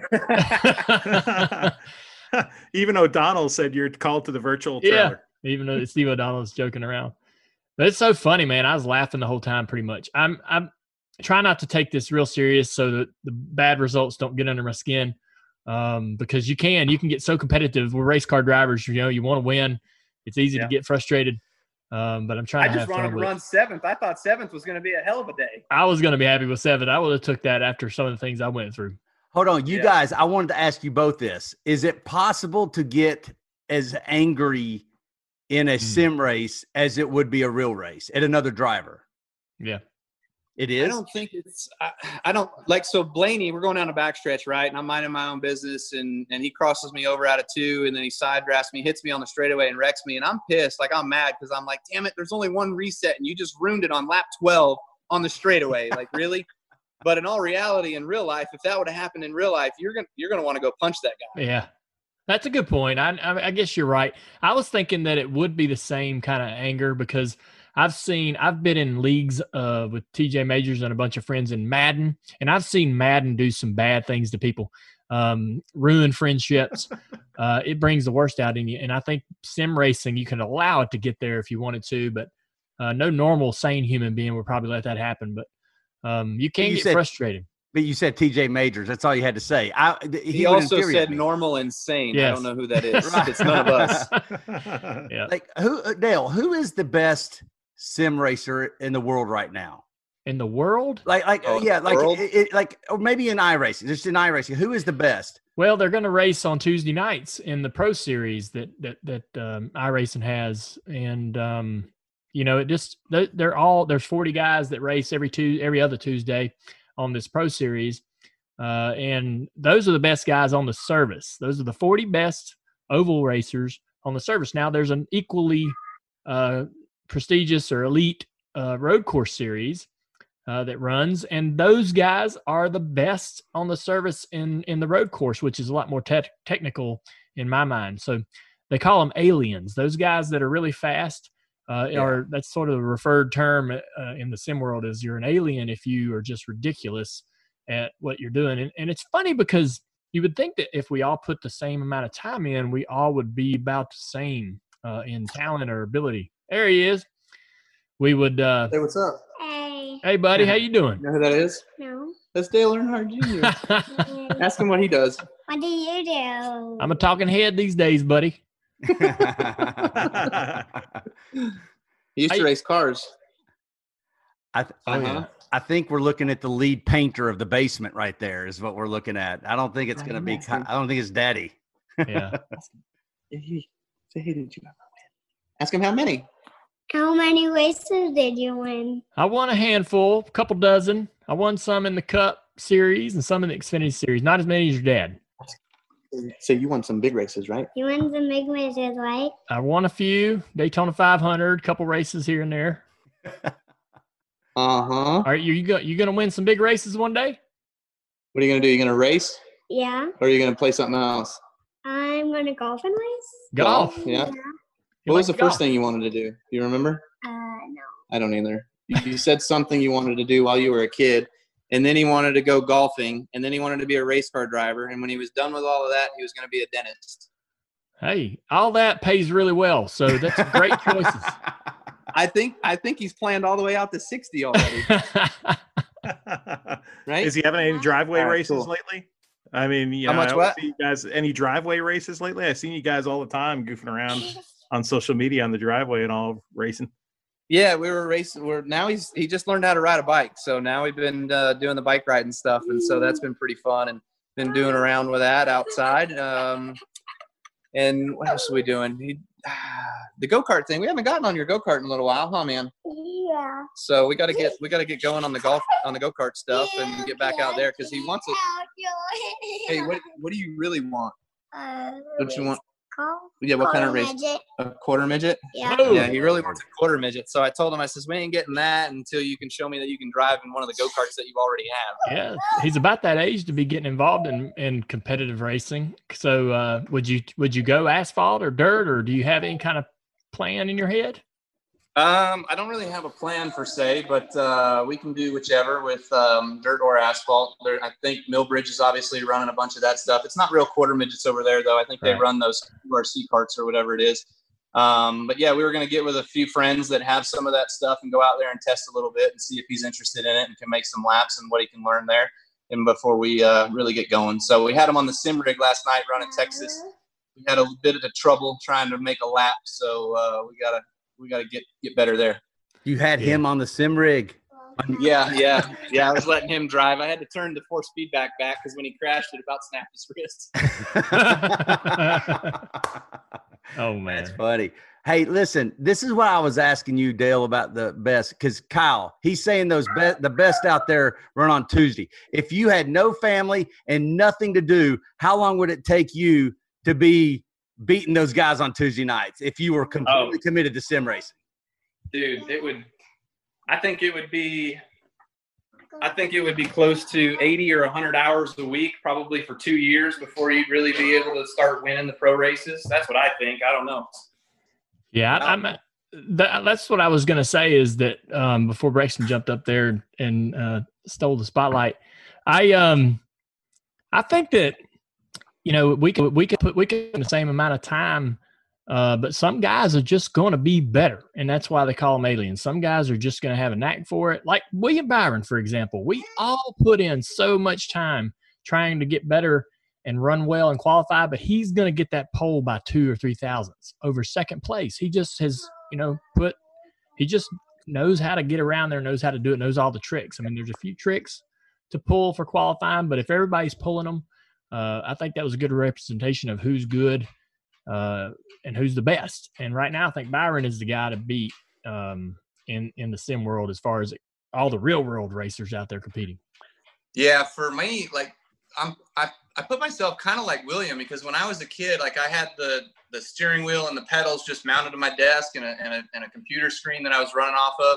And Even O'Donnell said you're called to the virtual Yeah. trailer. even though Steve O'Donnell's joking around. But it's so funny, man. I was laughing the whole time pretty much. I'm I'm trying not to take this real serious so that the bad results don't get under my skin. Um, because you can, you can get so competitive with race car drivers, you know, you want to win. It's easy Yeah. to get frustrated. Um, but I'm trying I to just have wanted fun to with it. run seventh. I thought seventh was going to be a hell of a day. I was going to be happy with seven. I would have took that after some of the things I went through. Hold on, you Yeah. guys. I wanted to ask you both this: is it possible to get as angry in a Mm. sim race as it would be a real race at another driver? Yeah. It I is. don't think it's. I, I don't like. So Blaney, we're going down a backstretch, right? And I'm minding my own business, and and he crosses me over out of two, and then he side drafts me, hits me on the straightaway, and wrecks me. And I'm pissed. Like I'm mad because I'm like, damn it, there's only one reset, and you just ruined it on lap twelve on the straightaway. Like really. But in all reality, in real life, if that would have happened in real life, you're gonna you're gonna want to go punch that guy. Yeah. That's a good point. I, I I guess you're right. I was thinking that it would be the same kind of anger because I've seen I've been in leagues uh, with T J Majors and a bunch of friends in Madden, and I've seen Madden do some bad things to people, um, ruin friendships. uh, it brings the worst out in you, and I think sim racing you can allow it to get there if you wanted to, but uh, no normal sane human being would probably let that happen. But um, you can You get said- frustrated. But you said T J Majors. That's all you had to say. I, th- He, he would also infuriate said me. normal insane. I Yes. don't know who that is. Right. It's none of us. Yeah. Like who, uh, Dale? Who is the best sim racer in the world right now? In the world, Like, like, Oh, yeah, like, world? it, it- like, or maybe in iRacing, just in iRacing. Who is the best? well, they're going to race on Tuesday nights in the Pro Series that that that um, iRacing has, and um, you know, it just they're, they're all there's forty guys that race every two every other Tuesday on this Pro Series, uh, and those are the best guys on the service. Those are the forty best oval racers on the service. Now, there's an equally uh, prestigious or elite uh, road course series uh, that runs, and those guys are the best on the service in in the road course, which is a lot more te- technical in my mind. So they call them aliens. Those guys that are really fast uh, Yeah. are that's sort of the referred term uh, in the sim world is you're an alien if you are just ridiculous at what you're doing. And, and it's funny because you would think that if we all put the same amount of time in, we all would be about the same uh, in talent or ability. There he is. We would. Uh, Hey, what's up? Hey, hey, buddy, how you doing? You know who that is? no. That's Dale Earnhardt Junior Ask him what he does. What do you do? I'm a talking head these days, buddy. He used to I- race cars. I, th- Oh, Uh-huh. yeah. I think we're looking at the lead painter of the basement right there. Is what we're looking at. I don't think it's going to be. Nice, man. I don't think it's Daddy. Yeah. Hey, say, hey, did you ever win? Ask him how many. How many races did you win? I won a handful, a couple dozen. I won some in the Cup Series and some in the Xfinity Series. Not as many as your dad. So you won some big races, right? You won some big races, right? I won a few Daytona five hundred, couple races here and there. Uh-huh. All right, you you go, you gonna win some big races one day? What are you going to do? You going to race? Yeah. Or are you going to play something else? I'm going to golf and race. Golf. Yeah. You What was the like first golf? thing you wanted to do? Do you remember? Uh, no. I don't either. You you said something you wanted to do while you were a kid, and then he wanted to go golfing, and then he wanted to be a race car driver, and when he was done with all of that, he was going to be a dentist. Hey, all that pays really well, so that's great choices. I think I think he's planned all the way out to sixty already, right? Is he having any driveway All right, races cool. lately? I mean, you How know, much I don't what? see you guys any driveway races lately. I've seen you guys all the time goofing around. on social media on the driveway and all racing. Yeah, we were racing. We're now he's he just learned how to ride a bike, so now we've been uh, doing the bike riding stuff, and so that's been pretty fun, and been doing around with that outside. Um, and what else are we doing? He, the go-kart thing. We haven't gotten on your go-kart in a little while, huh, man? Yeah. So we got to get we got to get going on the golf on the go-kart stuff and get back out there because he wants it. Hey, what what do you really want? Uh, Don't you want? Call? Yeah, what kind of race? Midget. A quarter midget? Yeah. Yeah, he really wants a quarter midget. So I told him, I says, we ain't getting that until you can show me that you can drive in one of the go-karts that you already have. Yeah, he's about that age to be getting involved in, in competitive racing. So uh, would you would you go asphalt or dirt, or do you have any kind of plan in your head? Um, I don't really have a plan per se, but uh, we can do whichever with um, dirt or asphalt. There, I think Millbridge is obviously running a bunch of that stuff. It's not real quarter midgets over there, though. I think Right. they run those R C carts or whatever it is. Um, but yeah, we were going to get with a few friends that have some of that stuff and go out there and test a little bit and see if he's interested in it and can make some laps and what he can learn there. And before we uh, really get going, so we had him on the sim rig last night running Texas. We had a bit of a trouble trying to make a lap, so uh, we gotta we gotta get get better there. You had him on the sim rig. Yeah, yeah, yeah. I was letting him drive. I had to turn the force feedback back because when he crashed, it about snapped his wrist. Oh man, That's funny. Hey, listen, this is what I was asking you, Dale, about the best, because Kyle, he's saying those be- the best out there run on Tuesday. If you had no family and nothing to do, how long would it take you to be beating those guys on Tuesday nights if you were completely Oh. committed to sim racing? Dude, it would. I think it would be. I think it would be close to eighty or one hundred hours a week, probably for two years before you'd really be able to start winning the pro races. That's what I think. I don't know. yeah, I, I'm. That, that's what I was going to say. Is that um, before Braxton jumped up there and uh, stole the spotlight, I um, I think that you know we could we could put we could in the same amount of time. Uh, but some guys are just going to be better, and that's why they call them aliens. Some guys are just going to have a knack for it. Like William Byron, for example. We all put in so much time trying to get better and run well and qualify, but he's going to get that pole by two or three thousandths over second place. He just has, you know, put – he just knows how to get around there, knows how to do it, knows all the tricks. I mean, there's a few tricks to pull for qualifying, but if everybody's pulling them, uh, I think that was a good representation of who's good uh, and who's the best. And right now, I think Byron is the guy to beat um, in in the sim world as far as all the real world racers out there competing. Yeah, for me, like I'm, I, I put myself kind of like William because when I was a kid, like I had the the steering wheel and the pedals just mounted to my desk and a and a, and a computer screen that I was running off of.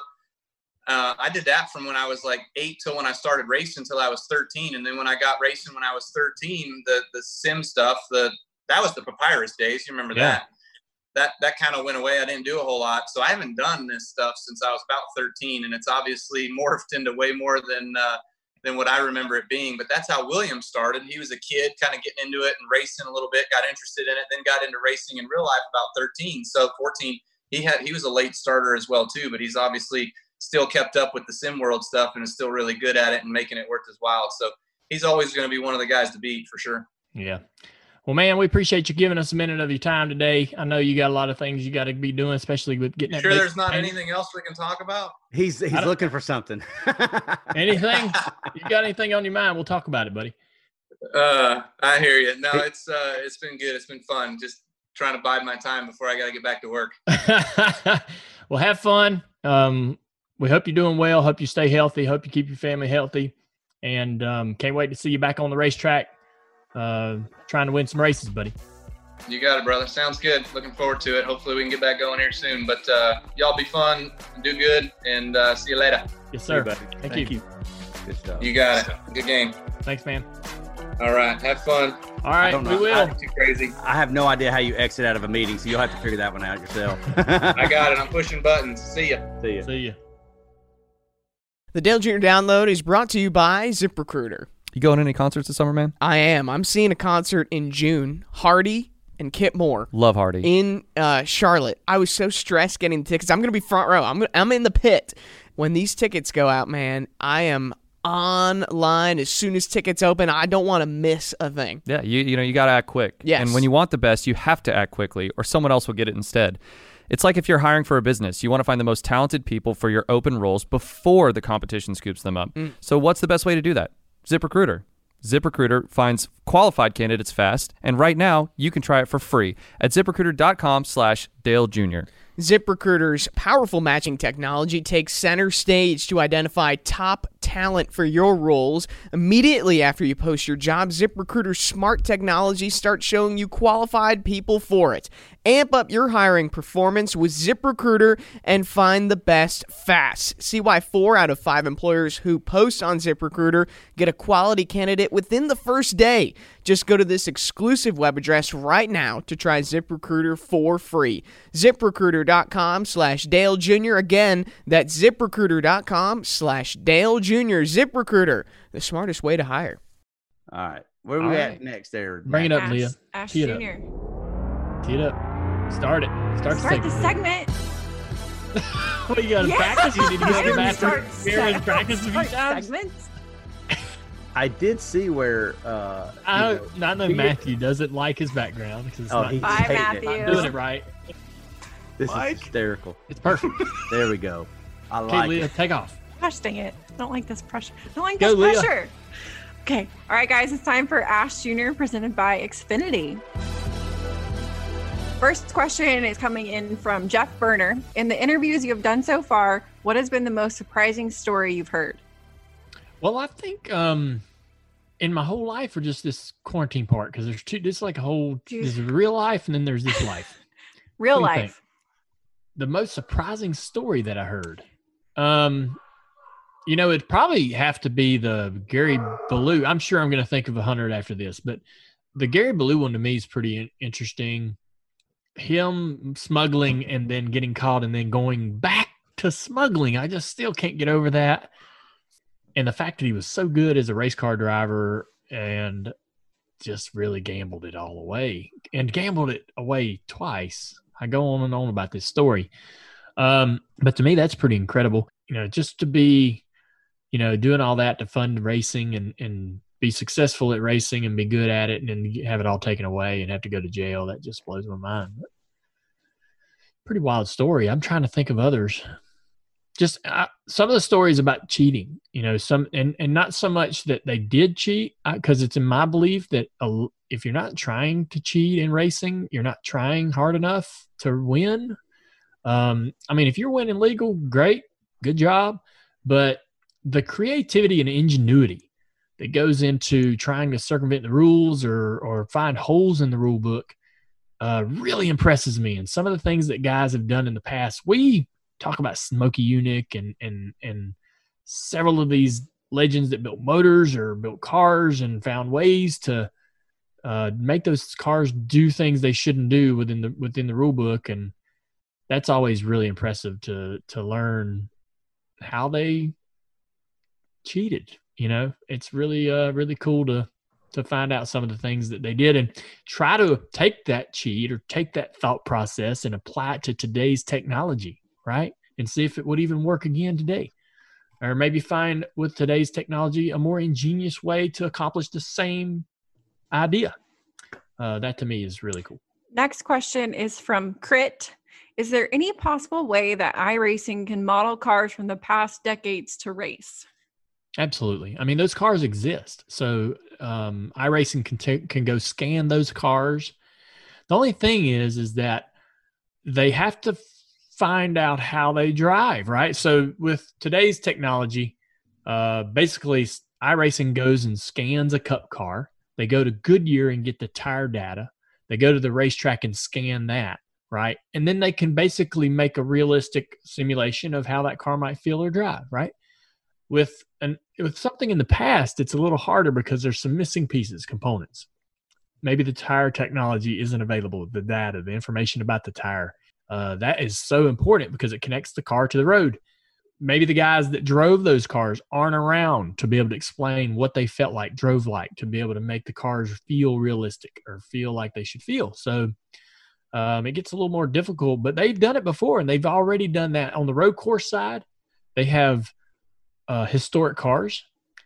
Uh, I did that from when I was like eight till when I started racing till I was thirteen, and then when I got racing when I was thirteen, the the sim stuff, the that was the Papyrus days. You remember Yeah. that? That that kind of went away. I didn't do a whole lot, so I haven't done this stuff since I was about thirteen, and it's obviously morphed into way more than uh, than what I remember it being. But that's how William started. He was a kid, kind of getting into it and racing a little bit, got interested in it, then got into racing in real life about thirteen. So fourteen, he had he was a late starter as well too, but he's obviously still kept up with the sim world stuff and is still really good at it and making it worth his while. So he's always going to be one of the guys to beat for sure. Yeah. Well, man, we appreciate you giving us a minute of your time today. I know you got a lot of things you got to be doing, especially with getting that. Sure, big there's not paint. anything else we can talk about. He's he's I don't- looking for something. Anything? You got anything on your mind? We'll talk about it, buddy. Uh, I hear you. No, it's uh, it's been good. It's been fun. Just trying to bide my time before I got to get back to work. Well, have fun. Um, we hope you're doing well. Hope you stay healthy. Hope you keep your family healthy. And um, can't wait to see you back on the racetrack uh, trying to win some races, buddy. You got it, brother. Sounds good. Looking forward to it. Hopefully we can get back going here soon. But uh, y'all be fun, do good, and uh, see you later. Yes, sir. buddy. Thank, Thank you. Good stuff. You got it. Good game. Thanks, man. All right. Have fun. All right, don't we know. will. Not too crazy. I have no idea how you exit out of a meeting, so you'll have to figure that one out yourself. I got it. I'm pushing buttons. See ya. See ya. See you. The Dale Junior Download is brought to you by ZipRecruiter. You going to any concerts this summer, man? I am. I'm seeing a concert in June. Hardy and Kip Moore Love Hardy. in uh, Charlotte. I was so stressed getting the tickets. I'm going to be front row. I'm gonna, I'm in the pit. When these tickets go out, man, I am online as soon as tickets open. I don't want to miss a thing. Yeah, you you know, you got to act quick. Yes. And when you want the best, you have to act quickly or someone else will get it instead. It's like if you're hiring for a business, you want to find the most talented people for your open roles before the competition scoops them up. Mm. So what's the best way to do that? ZipRecruiter. ZipRecruiter finds qualified candidates fast, and right now you can try it for free at ZipRecruiter.com slash Dale Jr. ZipRecruiter's powerful matching technology takes center stage to identify top talent for your roles. Immediately after you post your job, ZipRecruiter's smart technology starts showing you qualified people for it. Amp up your hiring performance with ZipRecruiter and find the best fast. See why four out of five employers who post on ZipRecruiter get a quality candidate within the first day. Just go to this exclusive web address right now to try ZipRecruiter for free. ZipRecruiter.com slash Dale Jr. Again, that's ZipRecruiter.com slash Dale Jr. ZipRecruiter, the smartest way to hire. All right. Where are we All at right. next there? Bring it up, Ash, Leah. Ash Tee it up. Junior Tee it up. Start it. Start, Start the the segment. What, you got to Yeah. practice? You need to I go to the don't bathroom. start Aaron, seg- practice a few start times. segments. I did see where. Uh, you I, know, I know he- Matthew doesn't like his background because it's Oh, not, he's Bye, hating Matthew. it. not doing it right. This Mike. is hysterical. It's perfect. There we go. I Okay, like Leah, it. take off. Gosh dang it. I don't like this pressure. I don't like Go, this Leah. pressure. Okay. All right, guys. It's time for Ash Junior presented by Xfinity. First question is coming in from Jeff Berner. In the interviews you have done so far, what has been the most surprising story you've heard? Well, I think um, in my whole life, or just this quarantine part, because there's two. This is like a whole. There's real life, and then there's this life. Real What do you think? life. The most surprising story that I heard. Um, you know, it'd probably have to be the Gary Ballou. I'm sure I'm going to think of a hundred after this, but the Gary Ballou one to me is pretty in- interesting. Him smuggling and then getting caught and then going back to smuggling. I just still can't get over that. And the fact that he was so good as a race car driver and just really gambled it all away and gambled it away twice. I go on and on about this story. Um, but to me, that's pretty incredible. You know, just to be, you know, doing all that to fund racing and, and be successful at racing and be good at it and then have it all taken away and have to go to jail. That just blows my mind. But pretty wild story. I'm trying to think of others. Just uh, some of the stories about cheating, you know, some, and, and not so much that they did cheat, because it's in my belief that a, if you're not trying to cheat in racing, you're not trying hard enough to win. Um, I mean, if you're winning legal, great, good job. But the creativity and ingenuity that goes into trying to circumvent the rules or or find holes in the rule book uh, really impresses me. And some of the things that guys have done in the past, we talk about Smokey Yunick and and and several of these legends that built motors or built cars and found ways to uh, make those cars do things they shouldn't do within the within the rule book. And that's always really impressive to to learn how they cheated. You know, it's really uh really cool to to find out some of the things that they did and try to take that cheat or take that thought process and apply it to today's technology, right? And see if it would even work again today. Or maybe find with today's technology a more ingenious way to accomplish the same idea. Uh, that to me is really cool. Next question is from Crit. Is there any possible way that iRacing can model cars from the past decades to race? Absolutely. I mean, those cars exist. So um, iRacing can t- can go scan those cars. The only thing is, is that they have to find out how they drive, right? So with today's technology, uh, basically iRacing goes and scans a cup car. They go to Goodyear and get the tire data. They go to the racetrack and scan that, right? And then they can basically make a realistic simulation of how that car might feel or drive, right? With an with something in the past, it's a little harder because there's some missing pieces, components. Maybe the tire technology isn't available, the data, the information about the tire. Uh, that is so important because it connects the car to the road. Maybe the guys that drove those cars aren't around to be able to explain what they felt like, drove like, to be able to make the cars feel realistic or feel like they should feel. So um, it gets a little more difficult, but they've done it before, and they've already done that on the road course side. They have uh, historic cars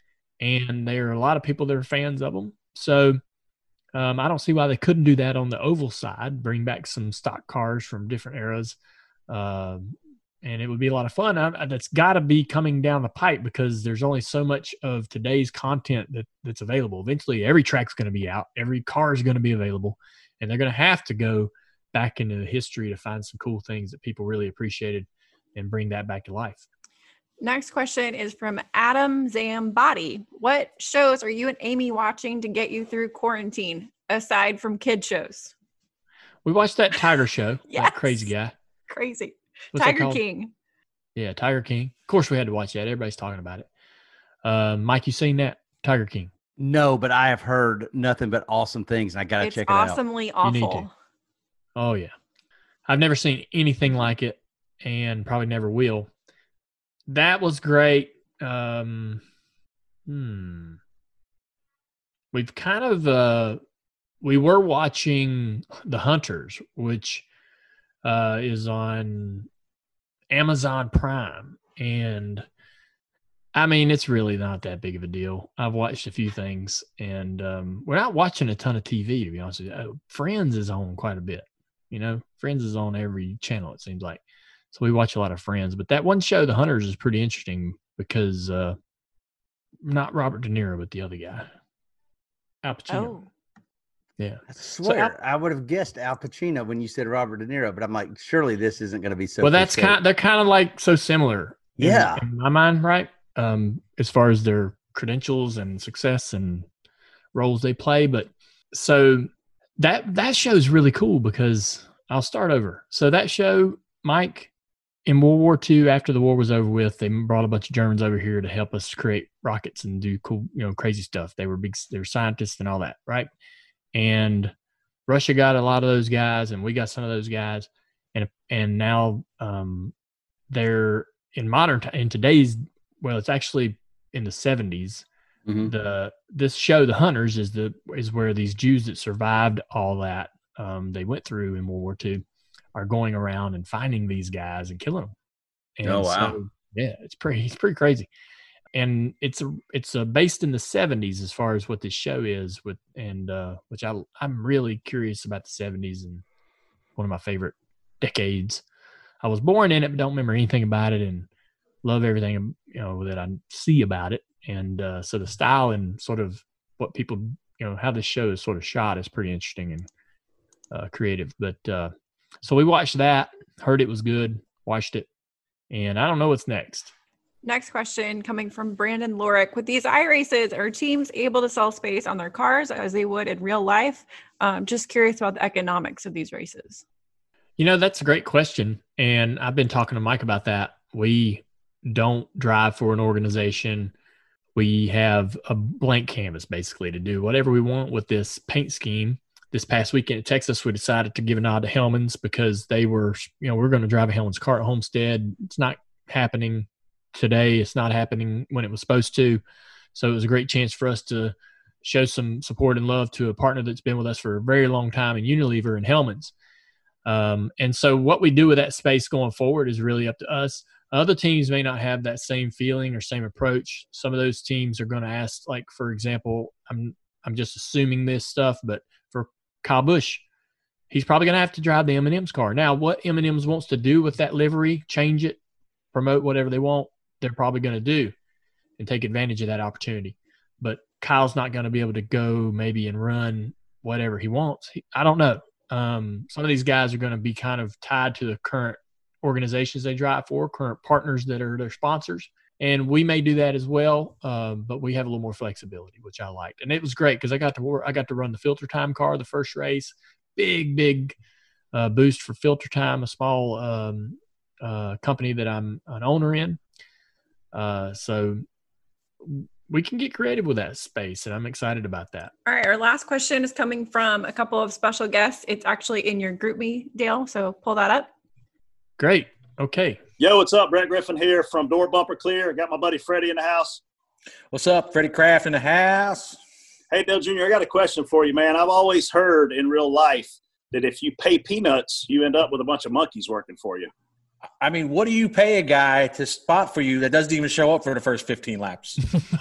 and there are a lot of people that are fans of them. So um, I don't see why they couldn't do that on the oval side, bring back some stock cars from different eras. Uh, and it would be a lot of fun. I, that's got to be coming down the pipe because there's only so much of today's content that, that's available. Eventually, every track's going to be out. Every car is going to be available. And they're going to have to go back into history to find some cool things that people really appreciated and bring that back to life. Next question is from Adam Zambati. What shows are you and Amy watching to get you through quarantine, aside from kid shows? We watched that Tiger show. Yes. That crazy guy. Crazy. What's that Tiger called? King. Yeah, Tiger King. Of course, we had to watch that. Everybody's talking about it. Uh, Mike, you seen that? Tiger King. No, but I have heard nothing but awesome things, and I got to It's check it out. awesomely You need to. awful. Oh, yeah. I've never seen anything like it and probably never will. That was great. Um, hmm. We've kind of, uh, we were watching The Hunters, which uh, is on Amazon Prime. And I mean, it's really not that big of a deal. I've watched a few things, and um, we're not watching a ton of T V, to be honest with you. Uh, Friends is on quite a bit. You know, Friends is on every channel, it seems like. So we watch a lot of Friends. But that one show, The Hunters, is pretty interesting because uh, not Robert De Niro, but the other guy, Al Pacino. Oh. Yeah. I swear, I would have guessed Al Pacino when you said Robert De Niro, but I'm like, surely this isn't going to be so. Well, that's cliche. kind. They're kind of like so similar. in- Yeah. in my mind, right? Um, as far as their credentials and success and roles they play, but so that that show is really cool because I'll start over. So that show, Mike, in World War Two, after the war was over with, they brought a bunch of Germans over here to help us create rockets and do cool, you know, crazy stuff. They were big, they were scientists and all that, right? And Russia got a lot of those guys, and we got some of those guys, and and now um, they're in modern t- in today's. Well, it's actually in the seventies. Mm-hmm. The this show, The Hunters, is the is where these Jews that survived all that um, they went through in World War Two are going around and finding these guys and killing them. And Oh, wow. So, yeah, it's pretty it's pretty crazy. And it's a, it's a based in the seventies as far as what this show is with, and uh, which I I'm really curious about the seventies, and one of my favorite decades. I was born in it, but don't remember anything about it, and love everything, you know, that I see about it. And uh, so the style and sort of what people, you know, how this show is sort of shot is pretty interesting and uh, creative. But uh, so we watched that, heard it was good, watched it, and I don't know what's next. Next question coming from Brandon Lorick. With these iRaces, are teams able to sell space on their cars as they would in real life? Um, just curious about the economics of these races. You know, that's a great question. And I've been talking to Mike about that. We don't drive for an organization. We have a blank canvas basically to do whatever we want with this paint scheme. This past weekend in Texas, we decided to give a nod to Hellman's because they were, you know, we're going to drive a Hellman's car at Homestead. It's not happening today. It's not happening when it was supposed to. So it was a great chance for us to show some support and love to a partner that's been with us for a very long time in Unilever and Hellman's. Um, and so what we do with that space going forward is really up to us. Other teams may not have that same feeling or same approach. Some of those teams are going to ask, like, for example, I'm I'm just assuming this stuff, but for Kyle Busch, he's probably going to have to drive the M and M's car. Now, what M and M's wants to do with that livery, change it, promote whatever they want, they're probably going to do and take advantage of that opportunity. But Kyle's not going to be able to go maybe and run whatever he wants. He, I don't know. Um, some of these guys are going to be kind of tied to the current organizations they drive for, current partners that are their sponsors. And we may do that as well, um, but we have a little more flexibility, which I liked. And it was great because I got to work, I got to run the filter time car the first race. Big, big uh, boost for filter time, a small um, uh, company that I'm an owner in. Uh, so we can get creative with that space, and I'm excited about that. All right, our last question is coming from a couple of special guests. It's actually in your group me, Dale, so pull that up. Great. Okay. Yo, what's up? Brett Griffin here from Door Bumper Clear. Got my buddy Freddie in the house. What's up? Freddie Kraft in the house. Hey, Dale Junior, I got a question for you, man. I've always heard in real life that if you pay peanuts, you end up with a bunch of monkeys working for you. I mean, what do you pay a guy to spot for you that doesn't even show up for the first fifteen laps?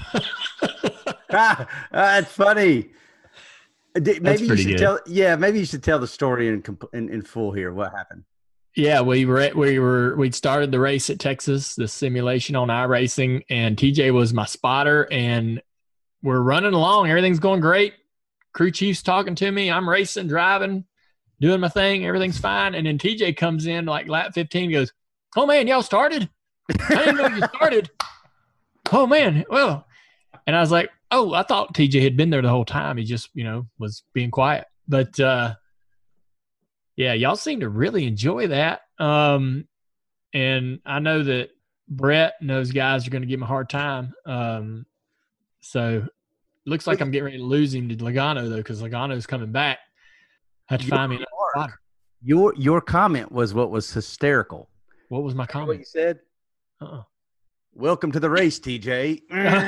ah, that's funny. Did- That's Maybe you pretty should good. tell. Yeah, maybe you should tell the story in comp- in, in full here. What happened? Yeah, we were we were we'd started the race at Texas, the simulation on iRacing, and T J was my spotter, and we're running along. Everything's going great. Crew chief's talking to me. I'm racing, driving, doing my thing. Everything's fine. And then T J comes in like lap fifteen, and goes, "Oh man, y'all started? I didn't know you started. Oh man, well." And I was like, "Oh, I thought T J had been there the whole time. He just, you know, was being quiet." But uh, yeah, y'all seem to really enjoy that. Um, and I know that Brett and those guys are going to give him a hard time. Um, so looks like I'm getting ready to lose him to Logano though, because Logano's coming back. Had to Your find me another spotter. Your your comment was what was hysterical. What was my What comment? you said? Uh-uh. Welcome to the race, T J.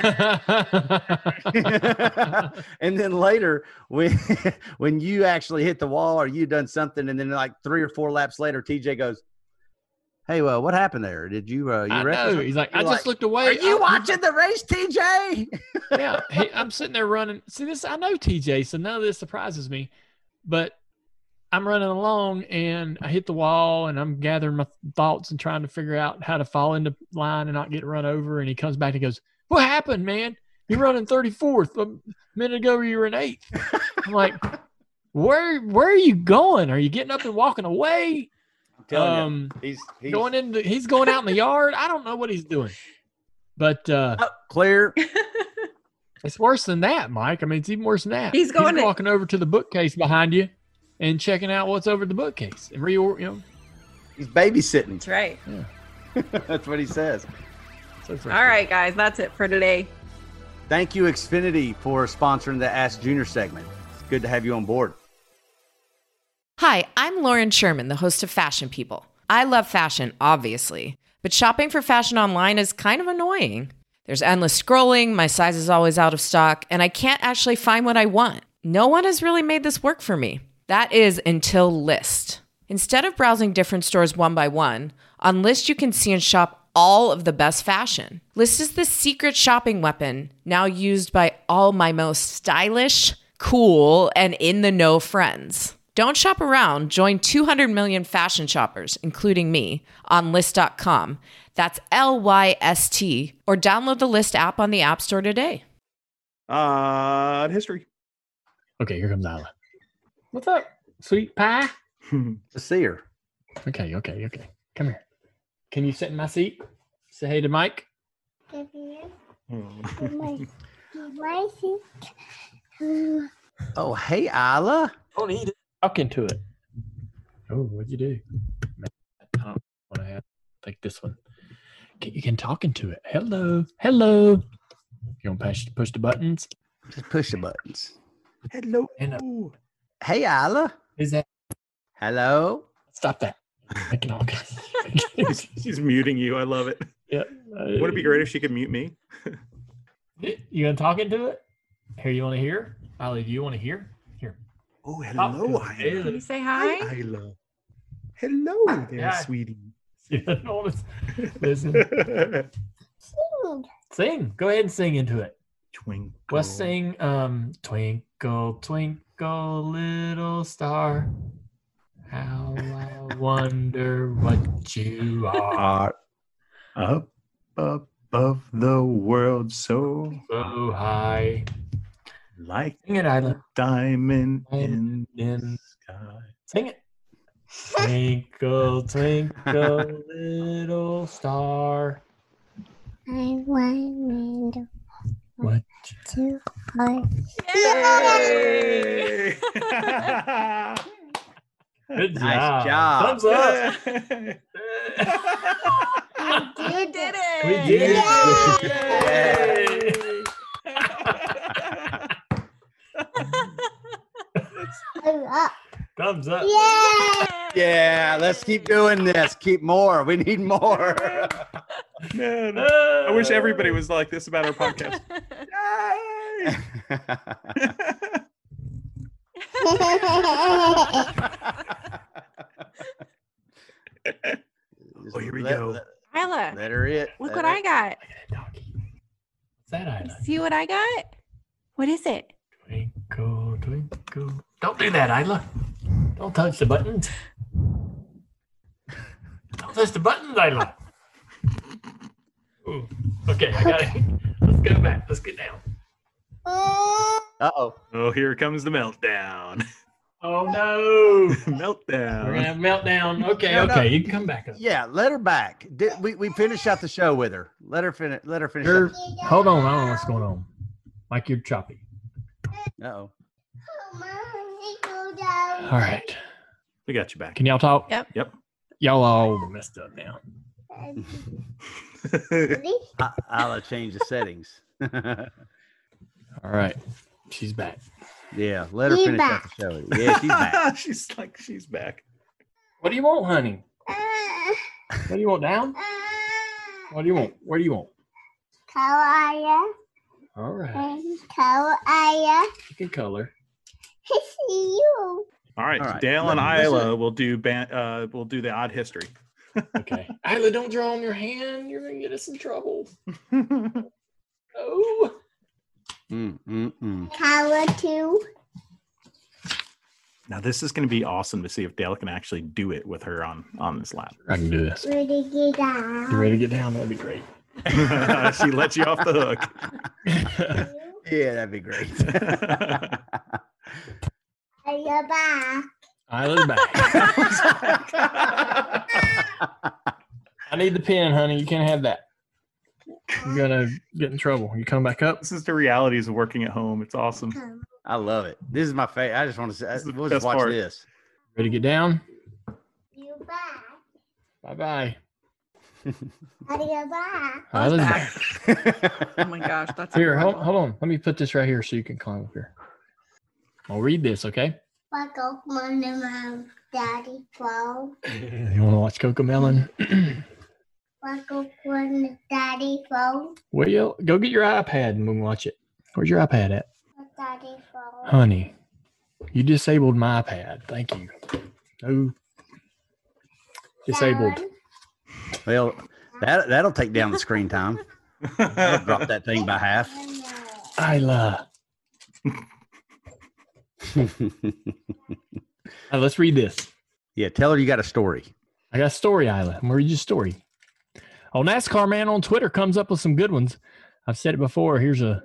And then later, when when you actually hit the wall or you done something, and then like three or four laps later, T J goes, "Hey, well, what happened there? Did you uh, you I wreck or know. something?" He's like, You're I just looked away. Are you I- watching the race, T J? yeah, he, I'm sitting there running. See this? I know T J, so none of this surprises me. But I'm running along, and I hit the wall, and I'm gathering my thoughts and trying to figure out how to fall into line and not get run over. And he comes back and goes, "What happened, man? You're running thirty-fourth. A minute ago, you were in eighth." I'm like, "Where? Where are you going? Are you getting up and walking away?" I'm telling Um, you, he's, he's Going in. The, he's going out in the yard. I don't know what he's doing, but uh, oh, clear. it's worse than that, Mike. I mean, it's even worse than that. He's going to- walking over to the bookcase behind you and checking out what's over the bookcase and re you know. He's babysitting. That's right. That's what he says. So All right, guys, that's it for today. Thank you, Xfinity, for sponsoring the Ask Junior segment. It's good to have you on board. Hi, I'm Lauren Sherman, the host of Fashion People. I love fashion, obviously, but shopping for fashion online is kind of annoying. There's endless scrolling, my size is always out of stock, and I can't actually find what I want. No one has really made this work for me. That is until Lyst. Instead of browsing different stores one by one, on Lyst you can see and shop all of the best fashion. Lyst is the secret shopping weapon now used by all my most stylish, cool, and in-the-know friends. Don't shop around. Join two hundred million fashion shoppers, including me, on Lyst dot com. That's L Y S T. Or download the Lyst app on the App Store today. Uh, history. Okay, here comes Isla. What's up, sweet pie? To see her. Okay, okay, okay. Come here. Can you sit in my seat? Say hey to Mike. Oh, hey, Isla. Don't eat it. Talk into it. Oh, what'd you do? I don't want to have like this one. Okay, you can talk into it. Hello, hello. You want to push push the buttons? Just push the buttons. Hello. And, uh, Hey, Isla. Is that? Hello. Stop that. Making all kinds. she's, she's muting you. I love it. Yeah. Would it be great if she could mute me? You gonna talk into it? Here, you want to hear? Ali, do you want to hear? Here. Oh, Talk hello, to it. Isla. Can you say hi? Hi, Isla. Hello there, Hi. sweetie. Yeah, no, listen. Sing. Go ahead and sing into it. Twinkle. Let's sing um Twinkle, Twinkle, Little Star. How I wonder what you are. Are up above the world so So high. like Sing it, Isla. diamond in in the sky. Sing it. Twinkle, twinkle, little star. I want to What? too hard. Yay! Good Nice job. job. Thumbs up. You did it. We did Yay. Thumbs up. Yeah. Yeah, let's keep doing this. Keep more. We need more. Man, I wish everybody was like this about our podcast. Oh, you're that, Isla? See what I got? What is it? Twinkle, twinkle. Don't do that, Isla. Don't touch the buttons. Don't touch the buttons, Isla. Ooh. Okay, I got it. Let's go back. Let's get down. Uh-oh. Oh, here comes the meltdown. Oh, no. meltdown. We're going to have a meltdown. Okay, No, no. okay. You can come back up. Yeah, let her back. Did, we we finished out the show with her. Let her finish. Let her finish. You're, out- hold on. I don't know what's going on. Mike, you're choppy. Uh-oh. All right. We got you back. Can y'all talk? Yep. Yep. Y'all all messed up now. I, I'll change the settings. All right. She's back. Yeah, let her She's finish back. out the show. Yeah, she's back. she's like, she's back. What do you want, honey? What do you want, down? What do you want? Where do you want? Kawaii. All right. Kawaii. You can color. I see you. All right, All right. Dale and Listen. Isla will do ban- uh will do the odd history. Okay. Isla, don't draw on your hand. You're going to get us in trouble. Oh. Mm, mm, mm. Color two. Now this is going to be awesome to see if Dale can actually do it with her on on this lap. I can do this. Ready to get You down. ready to get down? That'd be great. She lets you off the hook. Yeah, that'd be great. Are you back? Isla's back. I need the pen, honey. You can't have that. You're going to get in trouble. You come back up? This is the realities of working at home. It's awesome. I love it. This is my favorite. I just want to say, This is the we'll best just watch part. this. Ready to get down? You back? Bye-bye. Are you back? Isla's back. back. Oh my gosh, that's Here, hold, adorable. hold on. Let me put this right here so you can climb up here. I'll read this, okay? What go on my daddy phone? You want to watch Cocomelon? What go on daddy phone? Well, go get your iPad and we'll watch it. Where's your iPad at? What daddy phone? Honey, you disabled my iPad. Thank you. No. Disabled. Well, that that'll take down the screen time. I'll drop that thing by half. Isla. Uh, let's read this. Yeah, tell her you got a story. I got a story, Isla. I'm going to read you a story. Oh, NASCAR Man on Twitter comes up with some good ones. I've said it before. Here's a.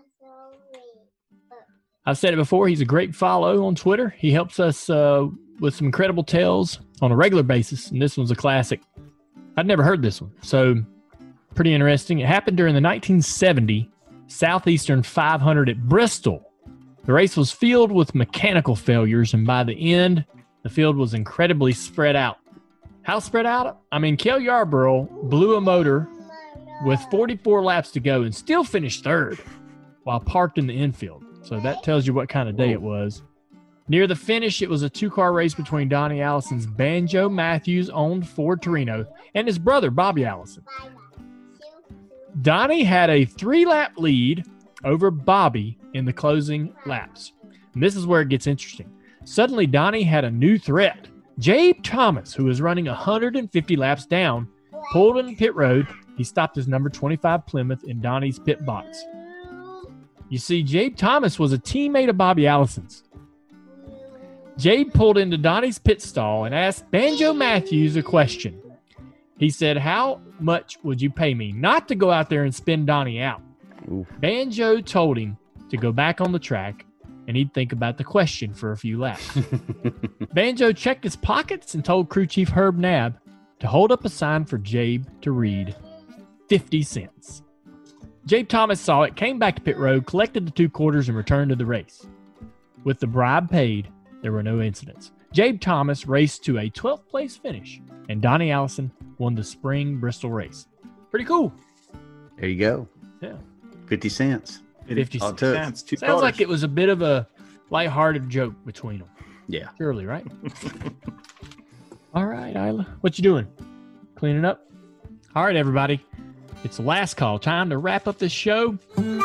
I've said it before. He's a great follow on Twitter. He helps us uh, with some incredible tales on a regular basis, and this one's a classic. I'd never heard this one, so pretty interesting. It happened during the nineteen seventy Southeastern five hundred at Bristol. The race was filled with mechanical failures, and by the end, the field was incredibly spread out. How spread out? I mean, Cale Yarborough blew a motor with forty-four laps to go and still finished third while parked in the infield. So that tells you what kind of day it was. Near the finish, it was a two-car race between Donnie Allison's Banjo Matthews-owned Ford Torino and his brother, Bobby Allison. Donnie had a three-lap lead over Bobby in the closing laps. And this is where it gets interesting. Suddenly, Donnie had a new threat. Jabe Thomas, who was running one hundred fifty laps down, pulled in pit road. He stopped his number twenty-five Plymouth in Donnie's pit box. You see, Jabe Thomas was a teammate of Bobby Allison's. Jabe pulled into Donnie's pit stall and asked Banjo Matthews a question. He said, "How much would you pay me not to go out there and spin Donnie out?" Ooh. Banjo told him to go back on the track and he'd think about the question for a few laps. Banjo checked his pockets and told crew chief Herb Nabb to hold up a sign for Jabe to read fifty cents. Jabe Thomas saw it, came back to pit road, collected the two quarters, and returned to the race. With the bribe paid, there were no incidents. Jabe Thomas raced to a twelfth place finish, and Donnie Allison won the spring Bristol race. Pretty cool. There you go. Yeah. fifty cents. fifty All it took. Cents, two Sounds like it was a bit of a lighthearted joke between them. Yeah. Surely, right? All right, Isla. What you doing? Cleaning up? All right, everybody. It's the last call. Time to wrap up this show.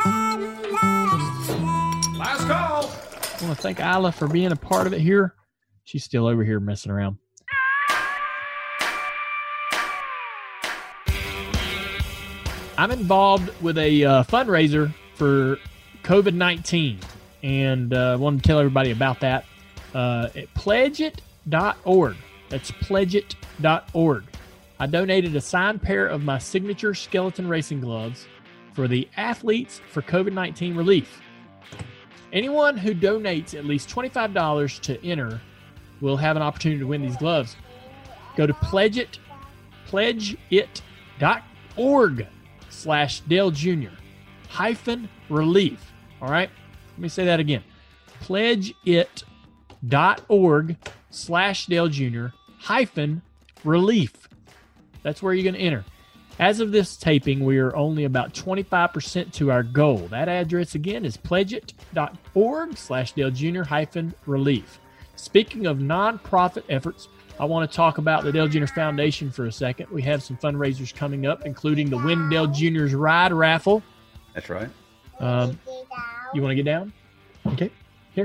Last call. I want to thank Isla for being a part of it here. She's still over here messing around. I'm involved with a uh, fundraiser for COVID nineteen, and I uh, want to tell everybody about that. Uh, at pledge it dot org. That's pledge it dot org. I donated a signed pair of my signature skeleton racing gloves for the Athletes for COVID nineteen Relief. Anyone who donates at least twenty-five dollars to enter will have an opportunity to win these gloves. Go to pledge it, pledge it dot org slash Dale Junior hyphen relief. All right. Let me say that again. pledge it dot org slash Dale Junior hyphen relief. That's where you're going to enter. As of this taping, we are only about twenty-five percent to our goal. That address again is pledge it dot org slash Dale Junior hyphen relief. Speaking of nonprofit efforts, I want to talk about the Dale Junior Foundation for a second. We have some fundraisers coming up, including the Win Dale Junior's Ride Raffle. That's right. Um, you want to get down? Okay, here.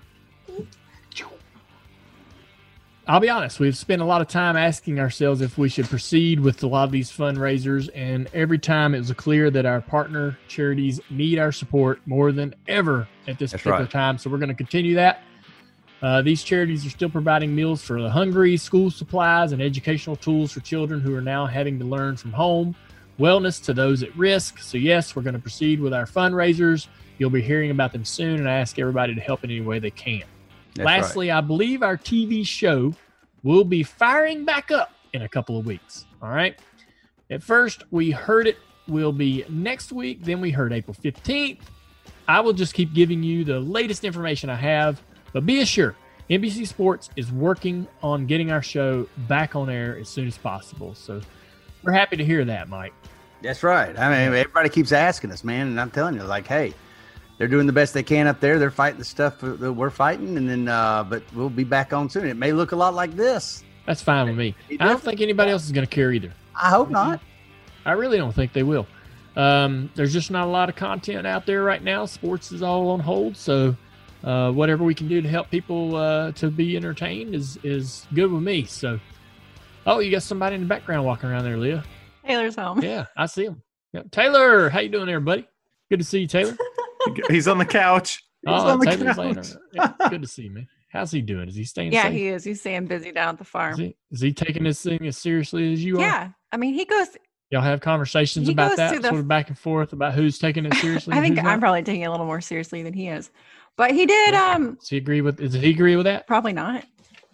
I'll be honest, we've spent a lot of time asking ourselves if we should proceed with a lot of these fundraisers, and every time it was clear that our partner charities need our support more than ever at this That's particular right. time. So we're going to continue that. Uh, these charities are still providing meals for the hungry, school supplies, and educational tools for children who are now having to learn from home, wellness to those at risk. So yes, we're going to proceed with our fundraisers. You'll be hearing about them soon, and I ask everybody to help in any way they can. That's Lastly, I believe our T V show will be firing back up in a couple of weeks. All right. At first, we heard it will be next week. Then we heard April fifteenth. I will just keep giving you the latest information I have, but be assured, N B C Sports is working on getting our show back on air as soon as possible. So we're happy to hear that, Mike. That's right. I mean, everybody keeps asking us, man, and I'm telling you, like, hey, they're doing the best they can up there. They're fighting the stuff that we're fighting, and then, uh, but we'll be back on soon. It may look a lot like this. That's fine with me. I don't think anybody else is going to care either. I hope not. I really don't think they will. Um, there's just not a lot of content out there right now. Sports is all on hold, so uh, whatever we can do to help people uh, to be entertained is is good with me. So, oh, you got somebody in the background walking around there, Leah. Taylor's home. Yeah, I see him. Yep. Taylor, how you doing there, buddy? Good to see you, Taylor. He's on the couch. He's oh, on the Taylor's couch. laying around. Yeah, good to see you, man. How's he doing? Is he staying Yeah, safe? he is. He's staying busy down at the farm. Is he, is he taking this thing as seriously as you are? Yeah. I mean, he goes, Y'all have conversations He about goes that, to the- sort of back and forth about who's taking it seriously. I and think who's I'm not? probably taking it a little more seriously than he is. But he did, um, Does he agree with? Does he agree with that? probably not.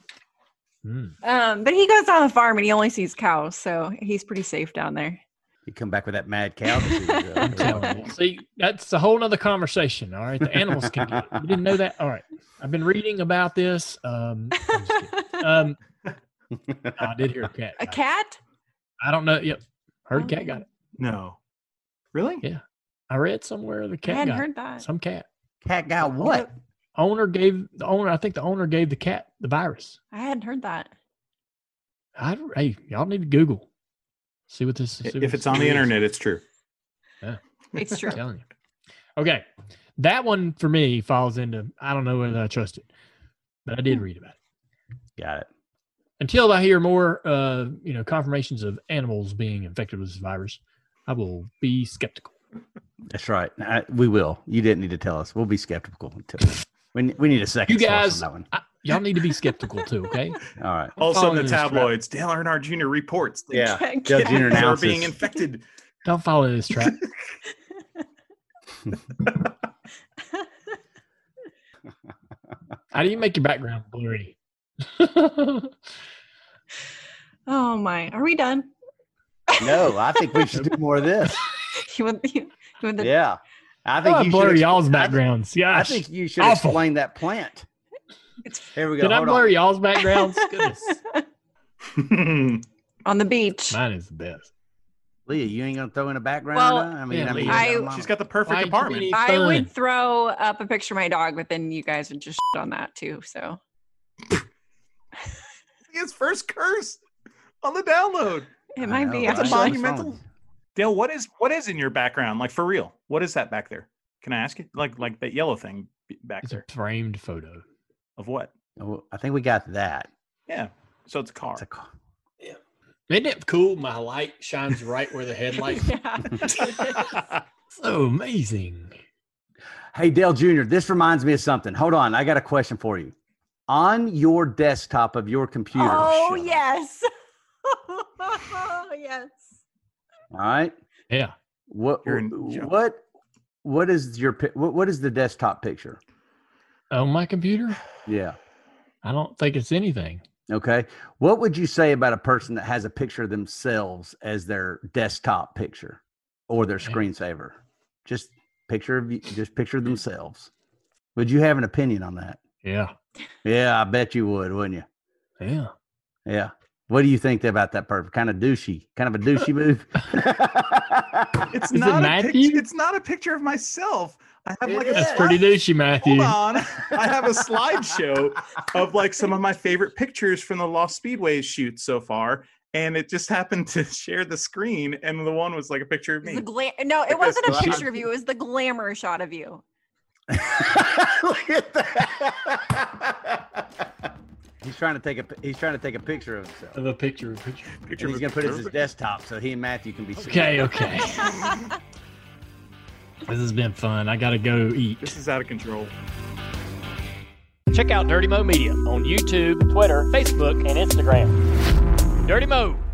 Hmm. Um, but he goes down the farm and he only sees cows, so he's pretty safe down there. You come back with that mad cow. that you, uh, I'm telling you. See, that's a whole nother conversation. All right, the animals can get it. You didn't know that? All right, I've been reading about this. Um, I'm just kidding. um no, I did hear a cat. A cat? I don't know. Yep, heard a cat got it. No. Really? Yeah, I read somewhere the I cat hadn't got heard it. that. Some cat. Cat got what? Owner gave the owner. I think the owner gave the cat the virus. I hadn't heard that. I, hey, y'all need to Google. See what this is. If it's on the internet, it's true. Yeah. It's true. I'm telling you. Okay. That one for me falls into I don't know whether I trust it, but I did read about it. Got it. Until I hear more uh, you know, confirmations of animals being infected with this virus, I will be skeptical. That's right. I, we will. You didn't need to tell us. We'll be skeptical. Until, we, we need a second You source guys, on that one. I, y'all need to be skeptical too, okay? All right. All of a sudden, following the this trap. tabloids, Dale Earnhardt Junior reports. that Yeah. Can't Dale get Junior kids are announces. being infected. Don't follow this trap. How do you make your background blurry? Oh my. Are we done? No, I think we should do more of this. You want, you, you want the, Yeah. I I think you blur should y'all's I think- backgrounds. I Gosh, think you should awful. explain that plant. Here we go. Did I Hold blur on. y'all's backgrounds? Goodness, on the beach. mine is the best. Leah, you ain't gonna throw in a background? Well, or not? I mean, Yeah, I mean, Leah. I- come on. She's got the Why perfect ain't you apartment. any I fun? would throw up a picture of my dog, but then you guys would just shit on that too. So His first curse on the download. it I might know, be. That's a right? actually. monumental- What's wrong? Dale, what is what is in your background? Like for real? What is that back there? Can I ask you? Like like that yellow thing b- back It's there a framed photo. of what? Oh, I think we got that. Yeah. So it's a car. It's a car. Isn't it cool? My light shines right where the headlight. Yeah. So amazing. Hey, Dale Junior, this reminds me of something. Hold on. I got a question for you. On your desktop of your computer. Oh, yes. Yes. All right. Yeah. What You're in- what what is your pi- what, what is the desktop picture? On my computer, Yeah. I don't think it's anything. Okay. What would you say about a person that has a picture of themselves as their desktop picture or their screensaver? Just picture of you, just picture themselves. Would you have an opinion on that? Yeah. Yeah, I bet you would, wouldn't you? Yeah. Yeah. What do you think about that person? Kind of douchey, kind of a douchey move. It's Is not it a Matthew? picture. It's not a picture of myself. I have like a That's slide- pretty douchey, Matthew. Hold on. I have a slideshow of like some of my favorite pictures from the Lost Speedways shoot so far. And it just happened to share the screen, and the one was like a picture of me. The gla- no, it Like wasn't a this. picture of you. It was the glamour shot of you. Look at that. He's trying to take a he's trying to take a picture of himself. Of a picture. A picture. Picture And he's of gonna a put it as picture. his desktop so he and Matthew can be seen. Okay. Okay. This has been fun. I got to go eat. This is out of control. Check out Dirty Mo Media on YouTube, Twitter, Facebook, and Instagram. Dirty Mo.